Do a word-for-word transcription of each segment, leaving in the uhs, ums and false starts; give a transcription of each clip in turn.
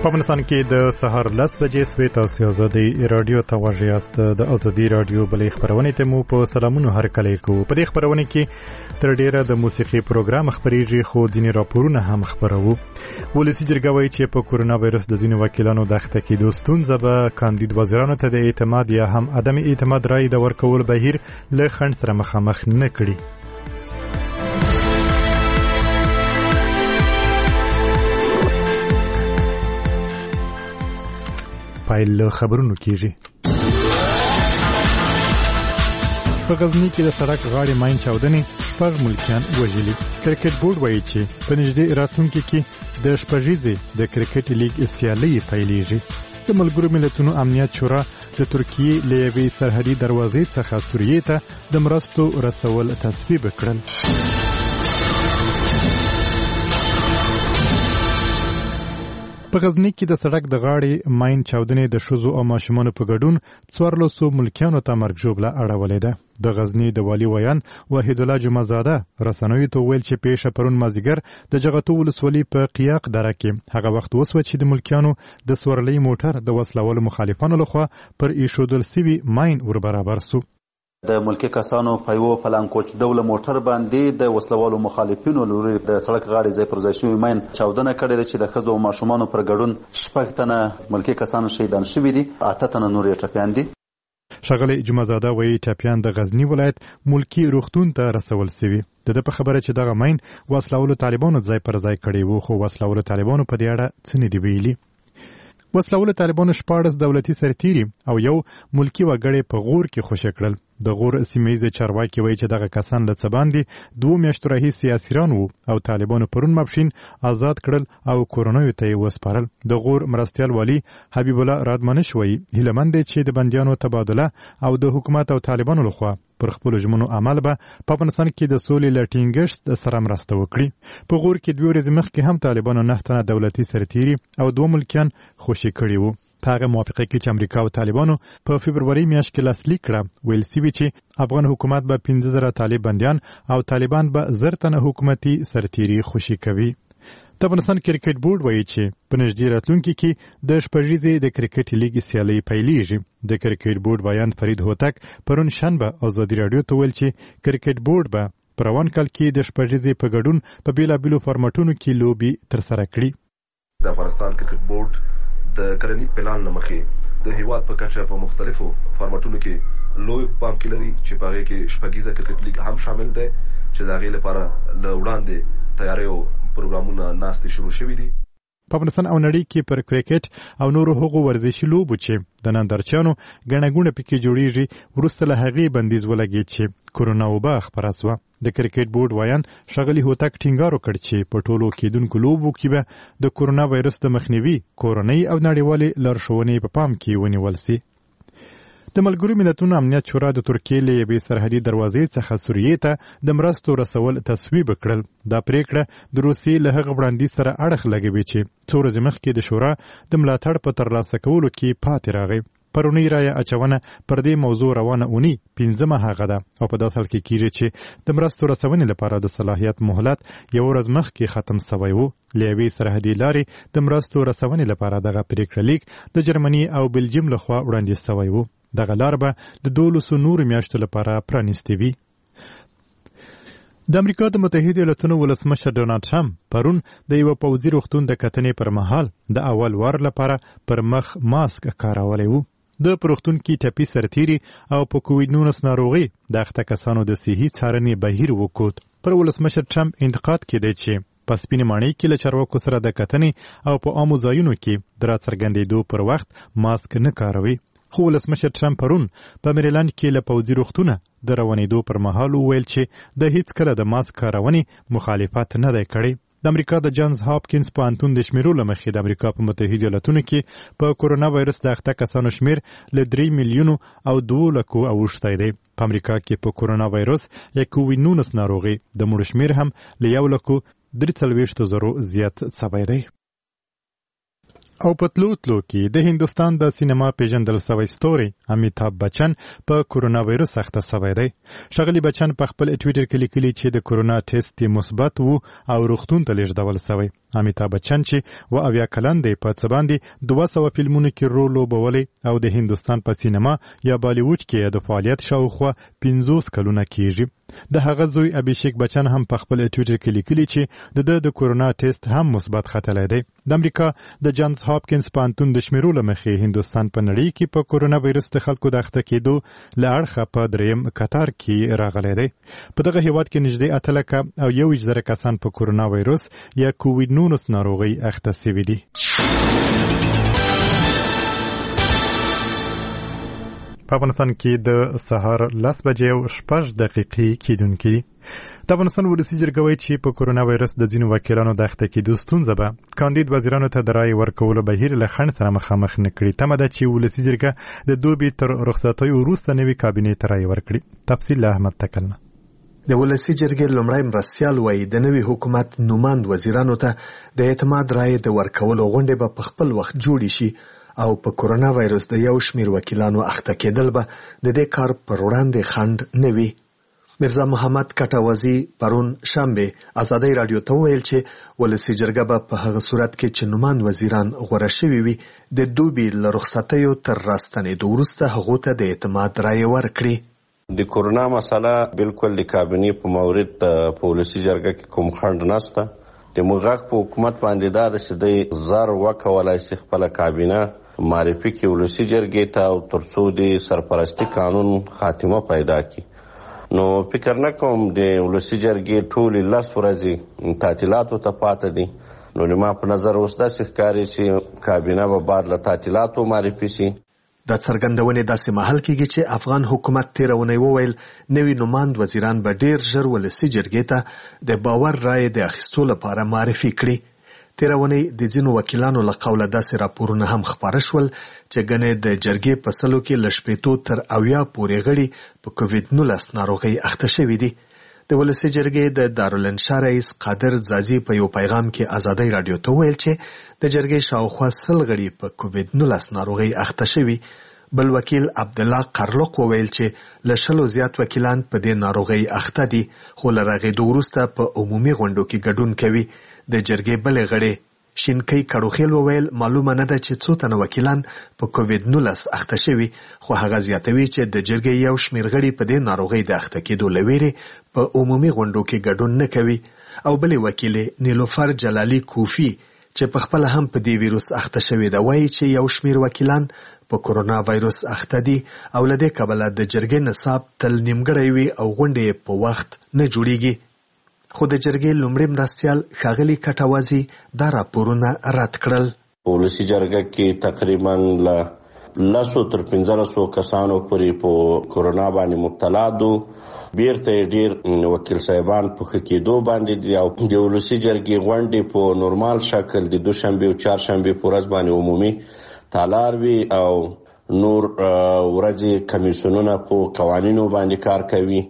په افغانستان کې د سهار لس بجې سوې تاسو ازادي رادیو ته غوږ یاست. د ازادي رادیو بلې خبرونه ته مو په سلامونو هرکلی کوو. په دې خبرونه کې تر ډیره د موسیقي پروګرام خبريږي، خو ځینې راپورونه هم خبرو. ولسی جرګه وایي چې په کورونا وایرس د ځینو وکیلانو د اخته کېدو ستونزه به کاندید وزیرانو ته د اعتماد یا هم عدم اعتماد رای د ورکول بهیر له خنډ سره مخامخ نه کړي. پایل خبرونو کیږي. په غزنی کې د سړک غاړې ماین چاودنې شپږ ملکیان وژلي. کرکټ بورډ وایي چې په نږدې راتلونکي کې د شپږیزې د کرکټ لیګ سیالۍ پیلېږي. د ملګرو ملتونو امنیت شورا د ترکیې له یوې سرحدي دروازې څخه سوریې ته د مرستو رسول تصویب کړل. په غزنی کې د سړک د غاړې ماین چاودنې د ښځو او ماشومانو په ګډون څوارلسو ملکیانو ته مرګ ژوبله اړولې ده. د غزنی د والي ویان وحید الله جمعزاده رسنیو ته ویل چې پیښه پرون مازیګر د جغتو ولسوالۍ په قیاق دره کې هغه وخت وسوه چې د ملکیانو د سورلۍ موټر د وسلوالو مخالفانو لخوا پر ایښودل سوي ماین ور برابر سو. د ملکی کسانو په یو پلانکوچ ډوله موټر باندې د وسلوالو مخالفینو لوري د سړک غاړې ځای پر ځای شوی ماین چاودنه کړې ده چې د ښځو او ماشومانو پر ګډون شپږ تنه ملکی کسان شهیدان شوي دي، اته تنه نور یې ټپیان دي. ښاغلی جمعزاده وایي ټپیان د غزنی ولایت ملکی روغتون ته رسول سوي. د ده په خبره چې دغه ماین وسلوالو طالبانو ځای پر ځای کړی وو، خو وسلوالو طالبانو په دې اړه څه نه دي ویلي. وسلوالو طالبانو شپاړس دولتي سرتیري او یو ملکی وګړی په غور کې خوشی کړل. د غور سیمه چارواکي وایي چې دغه کسان له څه باندې دوه میاشتو راهیسې اسیران وو او طالبانو پرون ماپښین آزاد کړل او کورونیو ته یې وسپارل. د غور مرستیال والی حبیب الله رادمنش وایي هیله مند دی چې د بندیانو تبادله او د حکومت او طالبانو لخوا پر خپل ژمنو عمل به په افغانستان کې د سولې له ټینګښت سره مرسته وکړي. په غور کې دوه ورځې مخکې هم طالبانو نه تنه دولتي سرتیري او دوه ملکیان خوشي کړي وو. په هغه موافقه کې چې امریکا او طالبانو په فبروري میاشت کې لاسلیک کړه، ویل سوي چې افغان حکومت به پنځه زره طالب بندیان او طالبان به زر تنه حکومتي سرتیري خوشي کوي. د افغانستان کرکټ بورډ وایي چې په نږدې راتلونکي کې د شپږیزې د کرکټ لیګ سیالۍ پیلېږي. د کرکټ بورډ بیان فرید هوتک پرون شنبه ازادي راډیو ته ویل چې کرکټ بورډ به په روان کال کې د شپږیزې په ګډون په بیلابیلو فارمټونو کې لوبي ترسره کړي. د افغانستان کرکټ بورډ د کلنی پلان لمخې د هیواد په کچه په مختلفو فارمټونو کې لوی پام کې لري چې په هغې کې شپږیزه کرکټ لیګ هم شامل دی چې د هغې لپاره له وړاندې تیاری او پروګرامونه ناستې شروع شوي دي. په افغانستان او نړۍ کې پر کرکټ او نورو هغو ورزشي لوبو چې د نندارچیانو ګڼه ګوڼه پکې جوړیږي وروسته له هغې بندیز ولګېد چې کورونا وبا خپره سوه. د کرکټ بورډ ویان ښاغلي هوتک ټینګار وکړ چې په ټولو کېدونکو لوبو کې به د کورونا وایرس د مخنیوي کورنۍ او نړیوالې لارښوونې په پام کې ونیول سي. د ملګرو ملتونو امنیت شورا د ترکیې له یوې سرحدي دروازې څخه سوریې ته د مرستو رسول تصویب کړل. دا پریکړه د روسیې له هغه وړاندیز سره اړخ لګوي چې څو ورځې مخکې د شورا د ملاتړ په ترلاسه کولو کې پاتې راغی. پرونی رایه اچونه پر دې موضوع روانه اونۍ پنځمه هغه ده او په داسې حال کې کېږي چې د مرستو رسونې لپاره د صلاحیت مهلت یو ورځ مخکې ختم سوی و. له یوې سرحدي لارې د مرستو رسونې لپاره دغه پریکړه لیک د جرمني او بلجیم لخوا وړاندیز سوی و. دغه لار به د دولسو نورو میاشتو لپاره پرانیستې وي. د امریکا د متحده ایالاتونو ولسمشر ډونالډ ټرمپ پرون د یو پوځي روغتون د کتنې پر مهال د اول وار لپاره پر مخ ماسک کارولی و. د پروختون کې ټپي سرتیري او په کووډ نولس ناروغي د اخته کسانو د صحي څارنې بهیر وکوت. پر ولسمشر ټرمپ انتقاد کېدی چې په سپینې ماڼۍ کې له چارواکو سره د کتنې او په عامو ځایونو کې د راڅرګندېدو پر وخت ماسک نه کاروي. خو ولسمشر ټرمپ پرون په میریلند کې له پوځي روغتونه د روانېدو پر مهال وویل چې د هیڅ کله د ماسک کارونې مخالفت نه دی کړی. د امریکا د جانز هاپکینز پوهنتون د شمیرو له مخې د امریکا په متحده ایالاتونو کې په کورونا وایرس د اخته کسانو شمیر له درې میلیونو او دوه لکو اوښتی دی. په امریکا کې په کورونا وایرس یا کووډ نولس ناروغي د مړو شمیر هم له یو لکو درې څلوېښتو زرو زیات سوی دی. او په تلو تلو کې د هندوستان د سینما پیژندل سوی ستوري امیتاب بچن په کورونا وایرس اخته سوی دی. ښاغلي بچن په خپل ټویټر کې لیکلي چې د کورونا ټیسټ مثبت وو او روغتون ته لیږدول سوی. امیتاب بچن چې و اویا کلن دی په څه باندې دوه سوه فلمونو کې رول لوبولی او د هندوستان په سینما یا بالیووډ کې د فعالیت شاوخوا پنځوس کلونه کیږي. د هغه زوی ابیشیک بچن هم په خپل ټویټر کې لیکلي چې د د کورونا ټیسټ هم مثبت ختلی دی. د امریکا د جانز هاپکینز پوهنتون د شمیرو له مخې هندوستان په نړۍ کې په کورونا وایرس د خلکو د اخته کېدو له اړخه په دریم کتار کې راغلی دی. په دغه هیواد کې نږدې اته لکه او یو زره کسان په کورونا وایرس یا کووډ نولس ناروغۍ اخته شوي دي. په افغانستان کې د سهار لس بجې او شپږ دقیقې کېدونکې دي. د افغانستان ولسي جرګه وایي چې په کورونا وایرس د ځینو وکیلانو د اخته کېدو ستونزه به کاندید وزیرانو ته د رایې ورکولو بهیر له خنډ سره مخامخ نه کړي. تمه ده چې ولسي جرګه د دوبي تر رخصتیو وروسته نوي کابینې ته رایې ورکړي. تفصیل له احمد تکلنه. د ولسي جرګې لومړی مرستیال وایي د نوي حکومت نوماند وزیرانو ته د اعتماد رایې د ورکولو غونډې به په خپل وخت جوړې شي او په کورونا وایرس د یو شمیر وکیلانو اخته کېدل به د دې کار پر وړاندې خنډ نه وي. مرزا محمد کټاوزی پرون شنبه ازادي رادیو ته ویل چې ولسي جرګه به په هغه صورت کې چې نوماند وزیران غوړه شوي وي د دوبي له رخصتیو تر راستنېدو وروسته هغو ته د اعتماد رایې ورکړي. د کورونا مسله بالکل د کابینې په مورد په ولسي جرګه کې کوم خنډ نشته. د مغاق په حکومت باندې دا د شدې زر وکولای شي خپل کابینه معرفي کې ولسي جرګې ته او ترڅو د سرپرستی قانون خاتمه پیدا کړي. نو فکر نه کوم د ولسي جرګې ټولې لس ورځې تعطیلاتو ته پاتې دي. نو ما په نظر اوس داسې ښکاري چې کابینه به بعد له تعطیلاتو معرفي شي. دا څرګندونې داسې مهال کېږي چې افغان حکومت تېره اونۍ وویل نوي نوماند وزیران به ډېر ژر ولسي جرګې ته د باور رایې د اخیستو لپاره معرفي کړي. تېره اونۍ د ځینو وکیلانو له قوله داسې راپورونه هم خپاره شول چې ګنې د جرګې په سلو کې له شپېتو تر اویا پورې غړي په کووډ نولس ناروغۍ اخته شوي دي. د ولسي جرګې د دارالانشا رئیس قادر زازي په یو پیغام کې ازادي رادیو ته ویل چې د جرګې شاوخوا سل غړي په کووډ نولس ناروغۍ اخته شوي. بل وکیل عبدالله قرلق وویل چې له شلو زیات وکیلان په دې ناروغۍ اخته دي خو له رغېدو وروسته په عمومي غونډو کې ګډون کوي. د جرګې بلې غړې شینکۍ کړوخیل وویل معلومه نه ده چې څو تنه وکیلان په کووډ نولس اخته شوي خو هغه زیاتوي چې د جرګې یو شمیر غړي په دې ناروغۍ د اخته کېدو له ویرې په عمومي غونډو کې ګډون نه کوي. او بلې وکیلې نیلوفر جلالي کوفي چې په خپله هم په دې ویروس اخته شوې ده وایي چې یو شمیر وکیلان په کورونا وایرس اخته دي او له دې کبله د جرګې نصاب تل نیمګړی وي او غونډې په وخت نه جوړیږي. خو د جرګې لومړی مرستیال ښاغلي کټاوزی دا راپورونه رد کړل. ولسي جرګه کې تقریبا له لسو تر پنځلسو کسانو پورې په کورونا باندې مبتلا دو. بیرته ډیر وکیل صاحبان په ښه کېدو باندې دي او د ولسي جرګې غونډې په نورمال شکل د دوشنبې او چهارشنبې په ورځ باندې عمومي تالار وي او نور ورځې کمیسیونونه په قوانینو باندې کار کوي.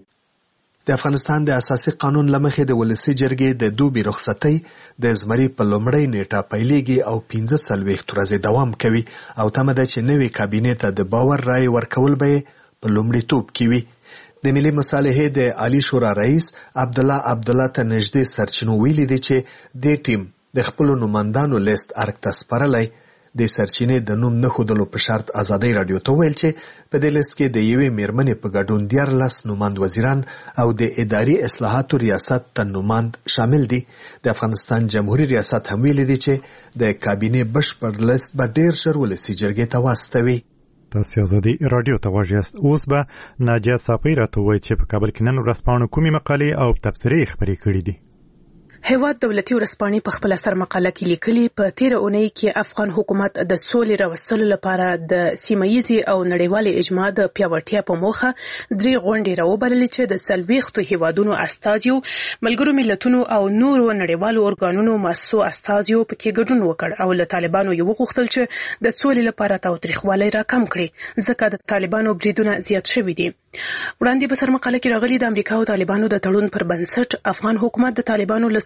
د افغانستان د اساسي قانون له مخې د ولسي جرګې د دوبي رخصتۍ د زمري په لومړۍ نیټه پیلېږي او پنځه څلوېښت ورځې دوام کوي او تمه ده چې نوې کابینې ته د باور رایې ورکول به په لومړیتوب کې وي. د ملي مصالحې د عالی شورا رئیس عبدالله عبدالله ته نږدې سرچینو ویلي دي چې دې ټیم د خپلو نوماندانو لیست ارګ ته سپارلی. د سرچینې د نوم نه ښودلو په شرط ازادي رادیو ته ویل چې په دې لیست کې د یوې میرمنې په ګډون دیارلس نوماند وزیران او د اداري اصلاحاتو ریاست ته نوماند شامل دي. د افغانستان جمهوریت ریاست هم ویلي دي چې د کابینې بشپړ لیست به ډېر ژر ولسي جرګې ته واستوي. تاسو ازادي رادیو ته غواړئ. اوس به ناجیه صافی راته وایي چې په کابل کې نن ورځپاڼو کومې مقالې او تبصرې خپرې کړي دي. هیواد دولتي ورځپاڼې په خپل سر مقاله کې لیکلي په تیر اونۍ کې افغان حکومت د سولې راوستلو لپاره د سیمه‌ییزې او نړیوالې اجماع د پیاوړتیا په موخه درې غونډې راوبللې چې د څلوېښتو هیوادونو استازیو ملګرو ملتونو او نورو نړیوالو ارګانونو مؤسسو استازیو پکې ګډون وکړ او له طالبانو یې وغوښتل چې د سولې لپاره تاوتریخوالی راکم کړي ځکه د طالبانو بریدونه زیات شوي دي. وړاندې په سر مقاله کې راغلي د امریکا او طالبانو د تړون پر بنسټ افغان حکومت د طالبانو له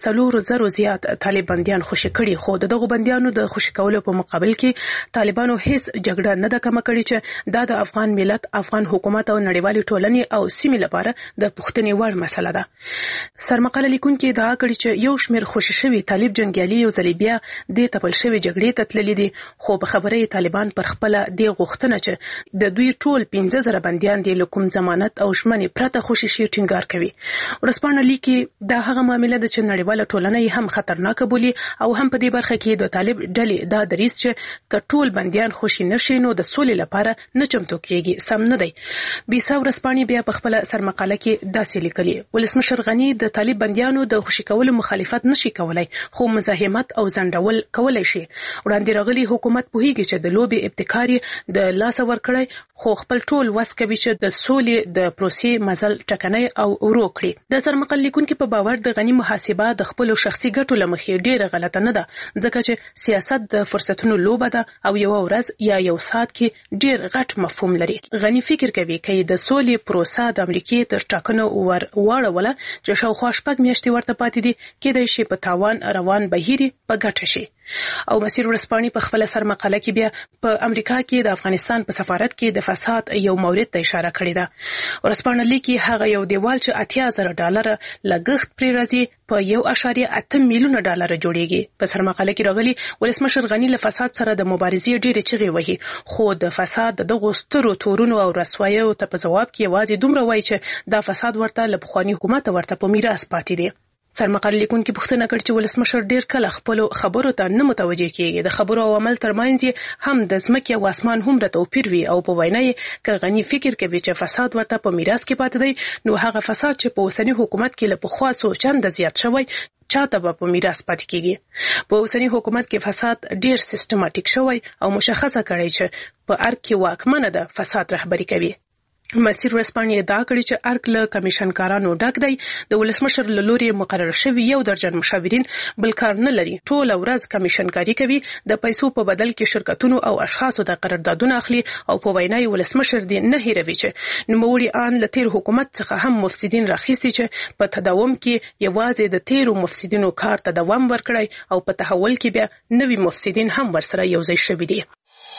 څلور زرو زیات طالب بنديان خوشي کړي، خو دغه بنديانو د خوشي کولو په مقابل کې طالبانو هیڅ جګړه نه ده کم کړې چې دا د افغان ملت، افغان حکومت او نړیوالې ټولنې او سیمې لپاره د پوښتنې وړ مسله ده. سرمقاله لیکونکي دا کړي چې یو شمېر خوشي شوي طالب جنگیالي یو ځل بیا د تپل شوی جګړې ته تللي دي، خو په خبره طالبان پر خپل د غوښتنه چې د دوی ټول پنځه زره بنديان دي له کوم ضمانت او ژمنې پرته خوشي شي ټینګار کوي. ورسپانه لیکي دا هغه معاملې ده چې نړیواله ټولنه هم خطرناکه بولي او هم په دې برخه کې د طالب ډلې دا دریځ چې کټول بنديان خوشي نشي نو د سولې لپاره نه چمتو کیږي سم نه دی. بیسا ورسپانه بیا په خپل سرمقاله کې داسې لیکلي ولسمشر غنی د طالب بنديانو د خوشي کولو مخالفت نشي کولای، خو مزاحمت او زندول کولای شي. وړاندې راغلي حکومت پوهیږي چې د لوبي ابتکاري د لاس ور کړی، خو خپل ټول وس کوي چې د سولې د پروسې مزل ټکنۍ او ورو کړي. د سرمقال لیکونکو په باور د غنی محاسبه د خپل شخصي ګټو لمخې ډیره غلطه نه ده، ځکه چې سیاست د فرصتونو لوبه ده او یو ورځ یا یو ساعت کې ډیر غټ مفهوم لري. غنی فکر کوي چې د سولې پروسه د امریکای تر ټاکنو ور واړوله چې شاوخوا شپږ میاشتې ورته پاتې دي، کېدای شي په تاوان روان بهیري په ګټه شي. او مسیر ورسپاني په خپل سرمقاله کې بیا په امریکا کې د افغانستان په سفارت کې د فساد یو مورد ته اشاره کړې ده. ورسپانه لیکي هغه یو دیوال چې اتیا زره ډالر لګښت پرې راځي په یو اشاریه اته میلیونه ډالر جوړیږي. په سرمقاله کې راغلي ولسمشر غنی له فساد سره د مبارزې ډېرې چغې وهي، خو د فساد دغه سترو تورونو او رسوایو ته په جواب کې یوازې دومره وایي چې دا فساد ورته له پخواني حکومت ورته په میراث پاتې دی. سرمقاله لیکونکي پوښتنه کړې چې ولسمشر ډیر کله خپل خبرو ته نه متوجه کیږي، د خبرو او عمل ترمنځ هم د ځمکې او اسمان هم توپیر وي، او په وینا یې ک غنی فکر کوي چې فساد ورته په میراث کې پاتې دی، نو هغه فساد چې په اوسنی حکومت کې له پخوا څو چنده زیات شوی چاته به په میراث پاتې کیږي. په اوسنی حکومت کې فساد ډیر سیستماتیک شوی او مشخصه کړی چې په ارګ کې واکمنه ده فساد رهبری کوي. مسیر ورسپانې دا کړی چې ارګ له کمیشنکارانو ډک دی، د ولسمشر له لوري مقرر شوی یو درجن مشاورین بل کار نه لري، ټول ورځ کمیشنکاری کوي، د پیسو په بدل کې شرکتونو او اشخاصو د قراردادونه اخلي، او په وینا یې ولسمشر دې نه هیروي چې نوموړي ان له تیر حکومت څخه هم مفسدین راخیستي چې په تداوم کې یوازې د تیرو مفسدینو کار ته دوام ورکړي او په تحول کې بیا نوي مفسدین هم ورسره یوځای شوي دي.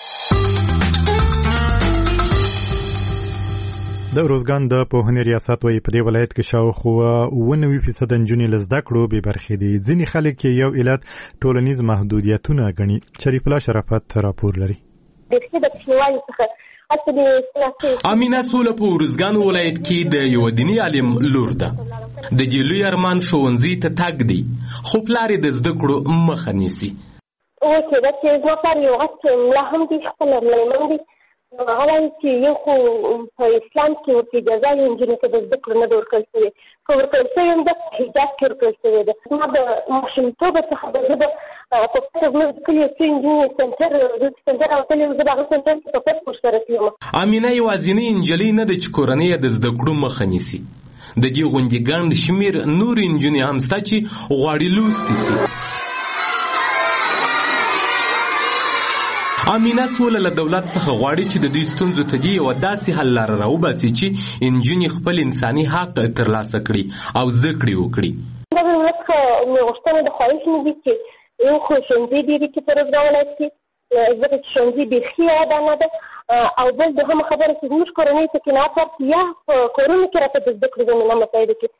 د روزګان د پوهنې ریاست وايي په دې ولایت کې شاوخوا اوه نوي فیصد نجونې له زده کړو بې برخې دي. ځینې خلک یو علت ټولنیز محدودیتونه ګڼي. شریف الله شرافت راپور لري. امینه سوله په روزګان ولایت کې د یو دیني عالم لور ده. د دې لوی ارمان ښوونځي ته تګ دی، خو پلار یې د زده کړو مخه نیسي. اوکې دا چې زما پلار یو غټ ملا هم دی، خپل مېرمن دی، هغه چې یو خو په اسلام کې ورته اجازه یې نجونې ته د زده کړو نه ده ورکړل شوې، که ورکړل شوې هم ده په حجاب کې ورکړل شوې ده. زما د ماشومتوبه څخه د زه د په پټه زموږ د کلي څو نجونې سنټر سنټر راوتلې وه، زه د هغه سنټر څخه په پټ ورسره تلم. امینه یوازینۍ نجلۍ نه ده چې کورنۍ یې د زده کړو مخه نیسي. د دې غونډې ګڼ شمېر نورې نجونې هم شته چې غواړي لوستې سي. امینه سوله له دولت څخه غواړي چې د دوی ستونزو ته دې یوه داسې حل لاره راوباسي چې نجونې خپل انساني حق ترلاسه کړي او زده کړې وکړي. دا د دولت څخه مې غوښتنه د خواهش مې دي چې یو خو ښوونځي ډېر دي په روزګان ولایت کې، ځکه چې ښوونځي بیخي ودانه ده، او بل دوهمه خبره چې زموږ کورنۍ ته قناعت ورکړي، یا په کورونو کې راته د زده کړې زمینه مساعده کړي.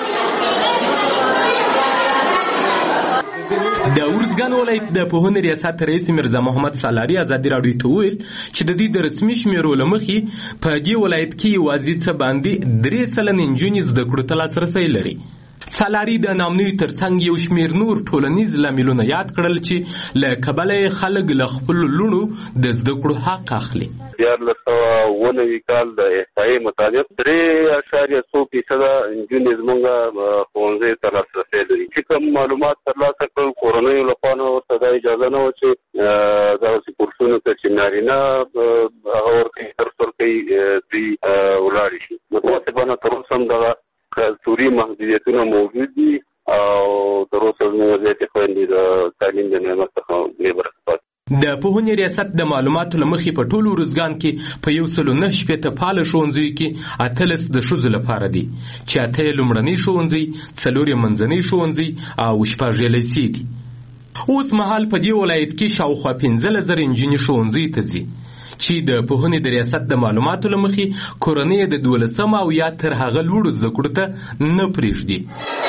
د ارزګان ولایت د پوهنې ریاست رئیس میرزا محمد سالاري ازادي راډیو ته وویل چې د دې د رسمي شمیرو له مخې په دې ولایت کې یوازې څه باندې درې سلنه نجونې زده کړو ته لاسرسی لري. سالاري د نامنوي ترڅنګ یو شمیر نور ټولنیز لاملونه یاد کړل چې له کبله خلک له خپلو لوڼو د زده کړو حق اخلي. دیارلس سوه اوه نوي کال د احصایې مطابق درې اعشاریه څو فیصده نجونې زموږ ښوونځیو ته لاسرسی لري. چې کوم معلومات ترلاسه کړل کورنیو لخوا نه ورته دا اجازه نه وه چې دغسې کورسونو ته چې نارینه هغه ورکوي درس ورکوي دوی ولاړې شي. متاسفانه تر اوسه هم دغه کلتوري محدودیتونه موجود دي او تر اوسه زموږ وضعیت خویندې د تعلیم د نعمت څخه بې برخې پاتې. د پوهنې ریاست د معلوماتو له مخې په ټولو ارزګان کې په یو سلو نه شپېته فعاله ښوونځیو کې اتلس د ښځو لپاره دي چې اته یې لومړني ښوونځي، څلور یې منځني ښوونځي او شپږ یې لیسې دي. اوس مهال په دې ولایت کې شاوخوا پنځلس زره نجونې ښوونځیو ته ځي چې د پوهنې د ریاست د معلوماتو له مخې کورنۍ د دولسم او یا تر هغه لوړو زده کړو ته نه پرېږدي.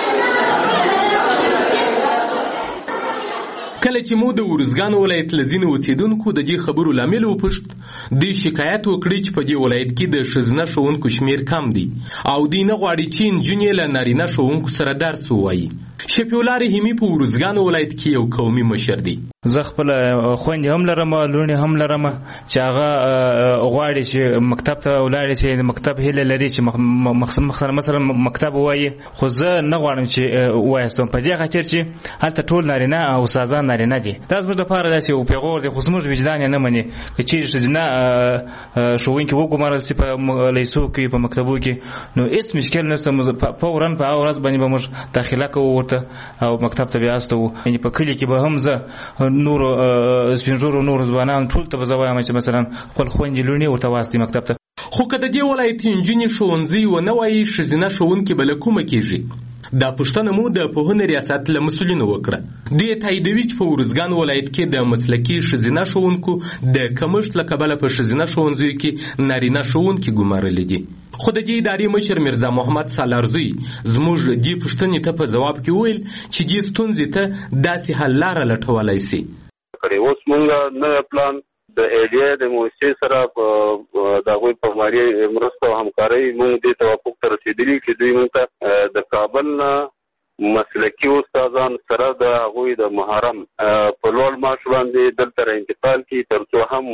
کله چې مو د ارزګان ولایت له ځینو اوسېدونکو د دې خبرو لامل وپوښت، دوی شکایت وکړي چې په دې ولایت کې د ښځینه ښوونکو شمیر کم دی او دوی نه غواړي چې نجونې له نارینه ښوونکو سره درس ووایي. شفیع الله رحیمي په ارزګان ولایت کې یو قومي مشر دی. زه خپل خویندې هم لرم، لوڼې هم لرم چې هغه غواړي چې مکتب ته ولاړې شي، د مکتب هیله لري چې مثلا مکتب ووایي، خو زه نه غواړم چې ووایستم په دې خاطر چې هلته ټول نارینه او استادان نارینه دي. دا زموږ دپاره داسې یو پیغور دی، خو زموږ وجدان یې نه مني که چیرې ښځینه ښوونکي وګمارل شي په لیسو کې، په مکتبو کې، نو هېڅ مشکل نشته، فوراً په هغه ورځ باندې به موږ داخله کوو ورته او مکتب ته بیا استوو. یعنې په کلي کې به هم زه نورو سپین ږیرو نورو ځوانانو ټول ته به زه وایم چې مثلا خپل خویندې لوڼې ورته واستوي مکتب ته. خو که د دې ولایت نجونې ښوونځي ونه وایي، ښځینه ښوونکي به له کومه کېږي؟ دا پوښتنه مو د پوهنې ریاست له مسؤلینو وکړه. دوی تاییدوي چې په ارزګان ولایت کې د مسلکي ښځینه ښوونکو د کمښت له کبله په ښځینه ښوونځیو کې نارینه ښوونکي ګمارلي دي. خو د دې ادارې مشر میرزا محمد سالارزوی زموږ دې پوښتنې ته په ځواب کې وویل چې دې ستونزې ته داسې حل لاره لټولی سي. اوس موږ نوی پلان د ایډیا د موسسې سره د هغوی په مالي مرسته او همکارۍ موږ دې توافق ته رسېدلي چې دوی موږ ته د کابل نه مسلکي استادان سره د هغوی د محرم په لوړ معاش باندې دلته را انتقال کړي، تر څو هم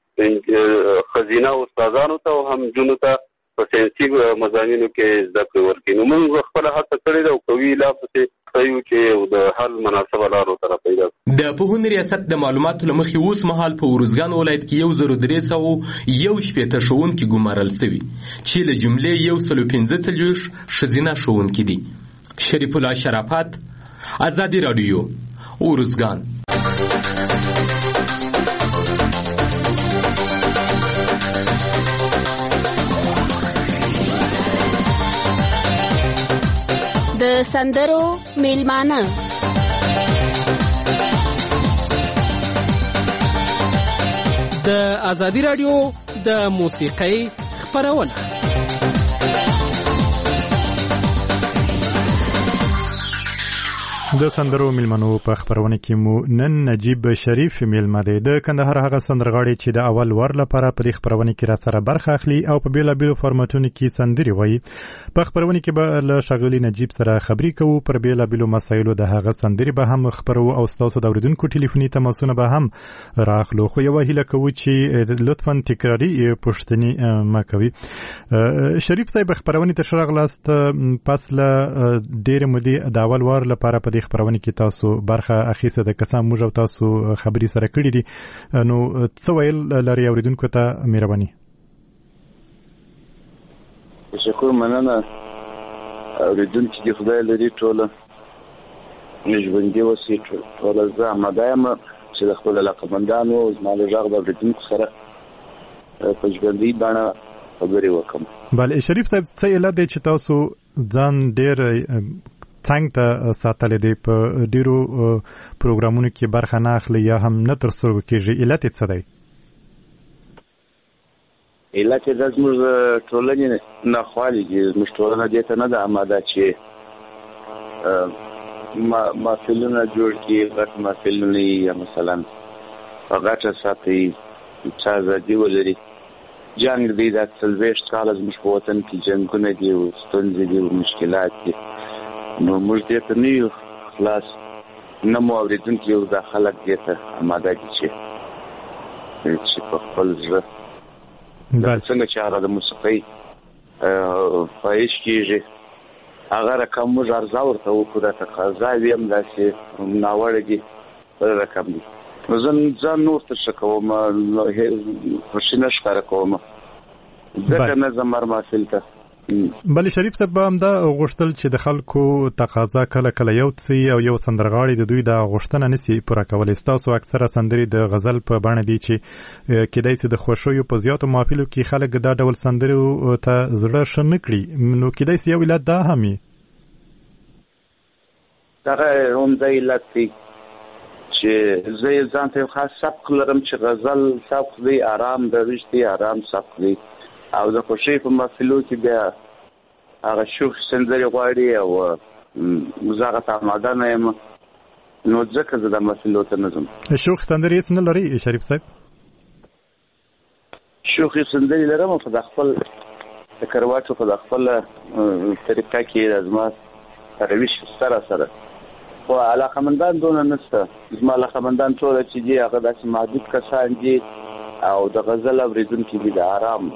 ښځینه استادانو ته او هم نجونو ته په ساینسي مضامینو کې زده کړې ورکړي. نو موږ خپله هڅه کړې ده او کوي لا پسې ښیو چې د حل مناسبه لارو سره پیدا کړو. د پوهنې ریاست د معلوماتو له مخې اوس مهال په ارزګان ولایت کې یو زر درې سوه یو شپېته ښوونکي ګمارل سوي چې له جملې یو سلو پنځه څلوېښت ښځینه ښوونکي دي. شریف الله شرافت، ازادي راډیو، ارزګان. د سندرو میلمانه د ازادي راډیو د موسیقۍ خپرونه. د سندرو میلمنو په خبرونه کې مو نن نجیب شریف میلمه دی. د کندهار هغه سندرغاړي چې د اول ور لپاره په دې خبرونه کې را سره برخه اخلي او په بیلابیلو فارمټونو کې سندري وایي. په خبرونه کې به له ښاغلي نجیب سره خبرې کوو پر بیلابیلو مسایلو، د هغه سندري به هم خبرو او ستاسو د اوریدونکو ټلیفوني تماسونه به هم راخلو. خو یو هیله کوو چې لطفا تکراري پوښتنې ما کوي. شریف صاحب، خبرونه ته راغلاست پس له ډېرې مودې د اول ور لپاره په خبرونه کې تاسو برخه اخیسته، د قسم موږ او تاسو خبري سره کړې دي، نو څه ویل لري اوریدونکو ته؟ مهرباني. شکر، مننه. اوریدونکو چې خدای لري ټوله ژوندي اوسي، ټوله زه اماده یم چې د خپل علاقمندانو زما د غږ د اوریدونکو سره په ژوندۍ بڼه خبرې وکړم. بله شریف صاحب، څه علت دی چې تاسو ځان ډېر څنګه ته ساتلې دی، په ډیرو پروګرامونو کې برخه نه اخلي یا هم نه ترسره کېږي؟ علت یې څه دی؟ علت یې دا زموږ ټولنې ناخوالې دي. زموږ ټولنه دې ته نه ده اماده چې محفلونه جوړ کړي، غټ محفلونه یا مثلا په غټه ساتي، څه ازادي ولري. جنګ دی، دا څلوېښت کاله زموږ په وطن کې جنګونه دي او ستونزې دي او مشکلات دي. نو موږ دې ته نه یو خلاص، نه مو اورېدونکي یو دا خلک دې ته اماده دي چې چې په خپل زړه څنګه چې هغه د موسیقۍ خواهش کېږي هغه رقم موږ عرضه ورته وکړو، دا تقاضا وي هم داسې ناوړه دي، بل رقم دي. نو زه ځان نور ته ښه کوم، خوښي نه ښکاره کوم، ځکه نه ځم هر محفل ته. بل شریف صاحب هم دا غوښتل چې د خلکو تقاضا کله کله یو څه او یو سندرغاړي د دوی د غوښتنه نسی پوره کولای. تاسو اکثره سندري د غزل په بڼه دي چې کېدای شي د خوشويو په زیاتو محافلو کې خلک دا ډول سندري ته زړه ښه نه کړي، نو کېدای شي یو علت دا هم وي. دا هم د علت دی چې زه ځان ته خاص سبق لرم چې غزل سبق دی، آرام د وشتي آرام سبق دی، او د خوشي په محفلو کې بیا هغه شوخ سندري غواړي او زغه ته آماده نه یم، نو ځکه زه د محفلو ته نه ځم. شوخ سندري څه نه لري شریف صاحب؟ شوخ سندري لرم خو د خپل د کرواتو په خپل طریقه کې زما روش سره سره خو علاقمندان دونه نشته. زما علاقمندان ټول چې دي هغه داسې محدود کسان دي او د غزل اوریدونکي دي د آرام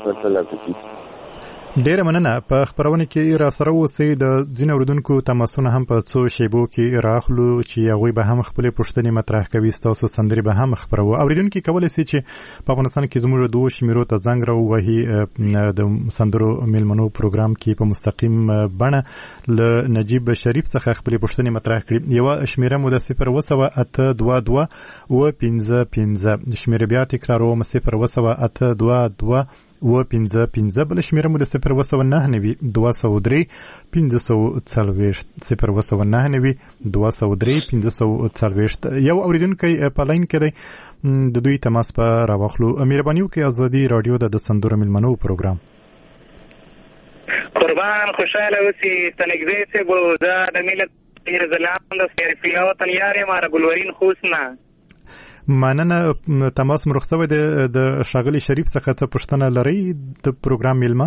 ډیره مننه. په خبرونه کې را سره اوسئ. د ځینو اوریدونکو تماسونه هم په څو شیبو کې راخلو چې هغوی به هم خپلې پوښتنې مطرح کوي، ستاسو سندرې به هم خپروو. اوریدونکي کولی شي چې په افغانستان کې زموږ د دوو شمیرو ته زنګ راووهي د سندرو میلمنو پروګرام کې په مستقیم بڼه له نجیب شریف څخه خپلې پوښتنې مطرح کړي. یوه شمیره مو د صفر اوه سوه اته دوه دوه اوه پنځه پنځه، شمیره بیا تکراروم صفر اوه سوه اته دوه دوه اوه پنځه پنځه، بل شمیره مو د صفر اوه سوه نهه نوي دوه سوه درې پنځه سوه څلوېښت، صفر اوه سوه نهه نوي دوه سوه درې پنځه سوه څلوېښت. یو اوریدونکی په لاین کې دی، د دوی تماس په راواخلو. مهرباني وکړئ ازادي راډیو د سندرو میلمنو پروګرام. قربان خوشاله اوسئ. تنګزی صاحب زه د ملت پیر ځلان د سیرفیا وطن یار یم ګلورین خوسنه. مننه. تماس مرخ شوی د ښاغلي شریف څخه څه پوښتنه لرئ د پروګرام میلمه؟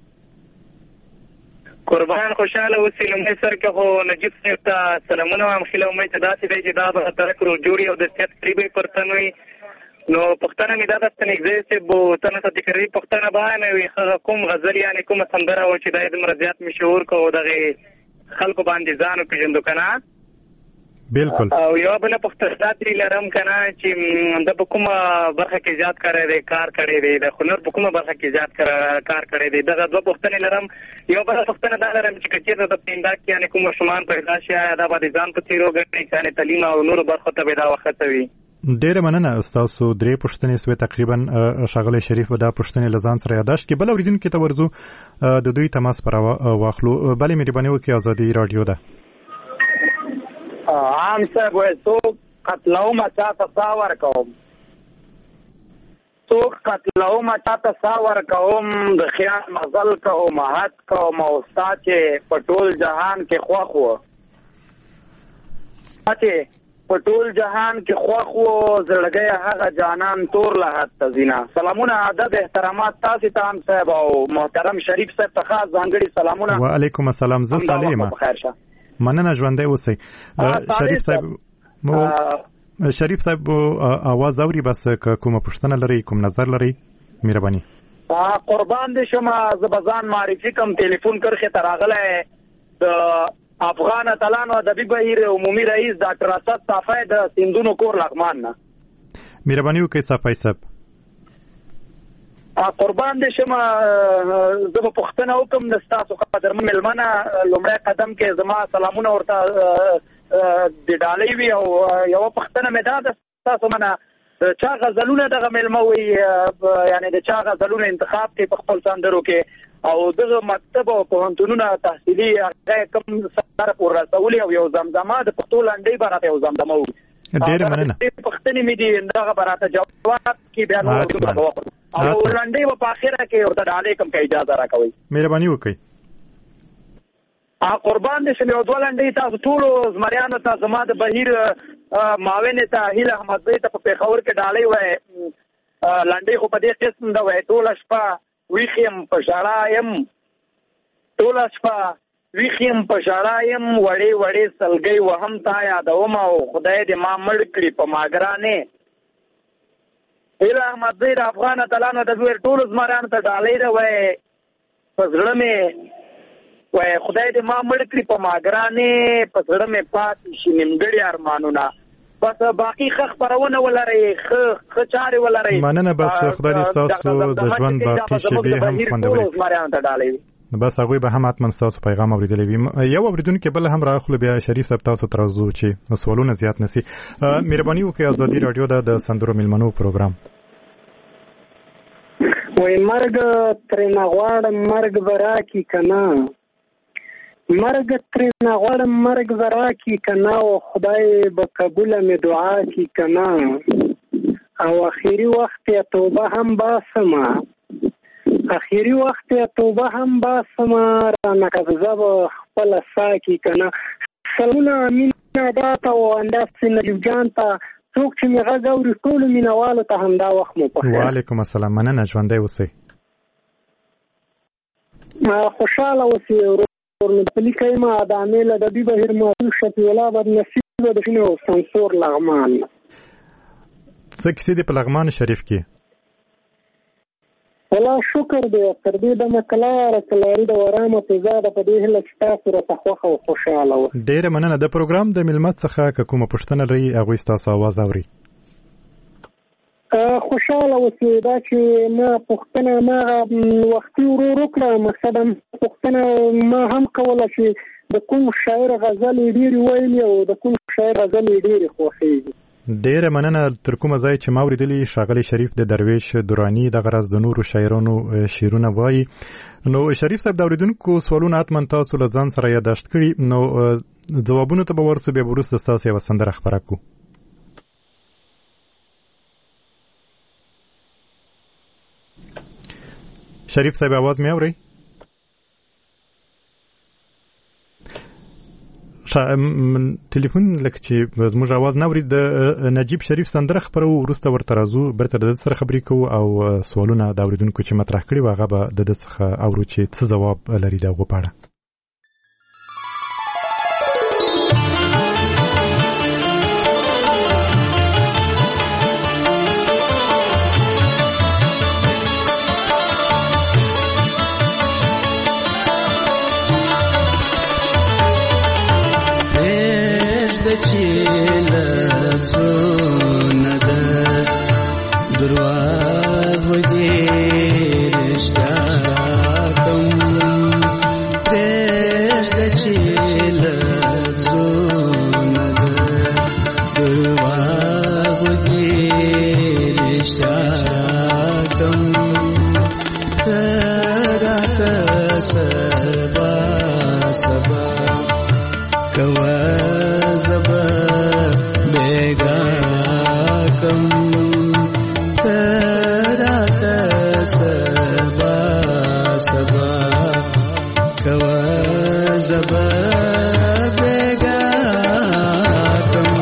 قربان خوشاله اوسئ. لومړی سر کې خو نجیب صاحب ته سلامونه وایم. ښه امید چې داسې دی چې دا به ترک رجوړي او د صحت قریبې پرتن وي. نو پښتنه مې دا د ستنګزی صاحب ته نه تکراري پښتنه به وي کوم غزل یعنې کومه سندره وه چې دا یې دومره زیات مشهور کړو دغې خلکو باندې ځان وپېژندو که نه؟ بالکل. او یو بله پوښتنه ترې لرم که نه چې د په کومه برخه کې زیات کاری دی کار کړی دی، د هنر په کومه برخه کې زیات کار کړی دی؟ دغه دوه پوښتنې لرم. یو بله پوښتنه دا لرم چې که چېرته د پیندا کې یعنې کوم ماشومان پیدا شي آیا دا به د ځان په څېر وګڼي چې یعنې تعلیم او نورو برخو ته به دا وختوي؟ ډیره مننه. ستاسو درې پوښتنې سوې تقریبا. ښاغلی شریف به دا پوښتنې له ځان سره یاداشت کړي. بل اوریدونکي ته ورځو، د دوی تماس پر واخلو. بلې مهرباني وکړئ، ازادي راډیو ده. عام صاحب وای څوک قتلوم چاته سا ورکوم، څوک قتلوم چاته سا ورکوم، د خیال مغزل کوم حد کوم او ستا چې په ټول جهان کې خوښ و، چې په ټول جهان کې خوښ و زړګی هغه جانان تور له حد ته ځینه. سلامونه ادب احترامات تاسې ته عام صاحب او محترم شریف صاحب ته خاص ځانګړي سلامونه. وعلیکم السلام. زه صالح یم. مننه، ژوندی اوسئ. شریف صاحب مو شریف صاحب आवाज اوري، بس کومه پوښتنه لري کوم نظر لري مهرباني. قربان دې شم. زه به ځان معرفي کوم. ټلیفون کرښې ته راغلی د افغان اتلانو ادبي بهیر عمومي رئیس ډاکټر اسد صافی د سیندونو کور لغمان نه. مهرباني وکړئ صافی صاحب. قربان دې شم. زه به پوښتنه وکړم د ستاسو قدرمن مېلمنه. لومړی قدم کې زما سلامونه ورته د ډالۍ وي او یوه پوښتنه مې دا ده ستاسو منه چا غزلونه دغه مېلمه وي، یعنې د چا غزلونه انتخاب کوي په خپل سندرو کې، او دغه مکتب او پوهنتونونه تحصیلي هغه کوم سره پور رسولي، او یو زمزمه د پښتو لنډۍ به راته یو زمزمه وي. ډېره مننه. پوښتنې مې دي دغه به راته جواب کې بیا نور وکړو او لنډۍ به په اخره کې ورته ډالۍ کوم که اجازه راکوئ. مهرباني وکړئ. قربان دې شم. یو دوه لنډۍ تاسو ټولو زمریانو ته زما د بهیر معاونې ته هیله احمدزۍ ته په پېښور کې ډالۍ وایي. لنډۍ خو په دې قسم ده وایي ټوله شپه ویښ یم په ژړا یم، ټوله شپه ویښ یم په ژړا یم، وړې وړې سلګۍ وهم تا یادوم او خدای دې ما مړ کړي په ماګرانې. هیله احمدزۍ د افغان اتلانو د ټولو زمریانو ته ډالۍ ده وایي په زړه مې وای خدای دې ما مړ کړي په ماګرانې، په زړه مې پاتې شي نیمګړي ارمانونه. بس باقي ښه خپرونه ولرئ، ښه ښه چارې ولرئ. مننه. بس خدای دې ستاسو د ژوند باقي شېبې هم خوندورې کړي. بس هغه به هم حتما تاسو پیغام اوریدلی وي. یو اوریدونکو بل هم راخلو بیا شریف صاحب تاسو ترازو چې سوالونه زیات نسی. مهرباني وکړئ ازادي رادیو د سندرو ملمنو پروګرام وای مرګ ترې نغواړم مرګ برا کی کنا مرګ ترې نغواړم مرګ برا کی کنا او خدای به قبول می دعا کی کنا او اخیری وخت توبه هم باسمه اخیری وخت توبه هم باسمه رانه قبضه به خپل ساکی کنا. سلامونه مینه داته او انداز نجیب جان ته څوک چې مې غږ اوري ټولو مینوالو ته همدا وخت مو په خیر. وعلیکم السلام. مننه ژوندی اوسئ. خوشحاله اوسئ ورور مې په لیکه یم ادامې له ادبي بهیر معلوم شفیع الله بدنصیبه د شنو سمسور لغمان. څه کیسې دي په لغمان شریف کې؟ والله شکر دی تر دې دمه کلاره کلاري د ورامه فضا ده په دې هیله چې تاسو راته خوښه او خوشحاله اوسئ. ډېره مننه. د پروګرام د ملمت څخه که کومه پوښتنه لري هغوی ستاسو اواز اوري. خوشحاله اوسئ. دا چې ما پوښتنه ما وختي ورور وکړه مقصد پوښتنه ما هم کوله چې د کوم شاعر غزلې ډېرې ویلي او د کوم شاعر غزلې ډېرې خوښېږي. ډیره مننه. تر کومه ځای چې ما اوریدلی ښاغلی شریف د درویش درانی دغه راز د نورو شاعرانو شعرونه وایي. نو شریف صاحب د اوریدونکو سوالونه حتما تاسو له ځان سره یاداشت کړي نو ځوابونو ته به ورسو بیا وروسته ستاسو یوه سندره خپره کړو. شریف صاحب आवाज مې اورئ؟ ټلیفون لکه چې زموږ आवाज نه اوري. د نجیب شریف سندره خبرو وروسته ورته راځو برته د سره خبرې کوو او سوالونه د اوریدونکو چې مطرح کړي و هغه به د څخه اورو چې څه ځواب لري د هغو په اړه. زونه ده درواغ دې رشتا کوم پرېږده چې لفظونه ده درواغ دې رشتا کوم ته راته سبا سبا کوه زبا بیگا کم تراتا سبا سبا کوا زبا بیگا کم.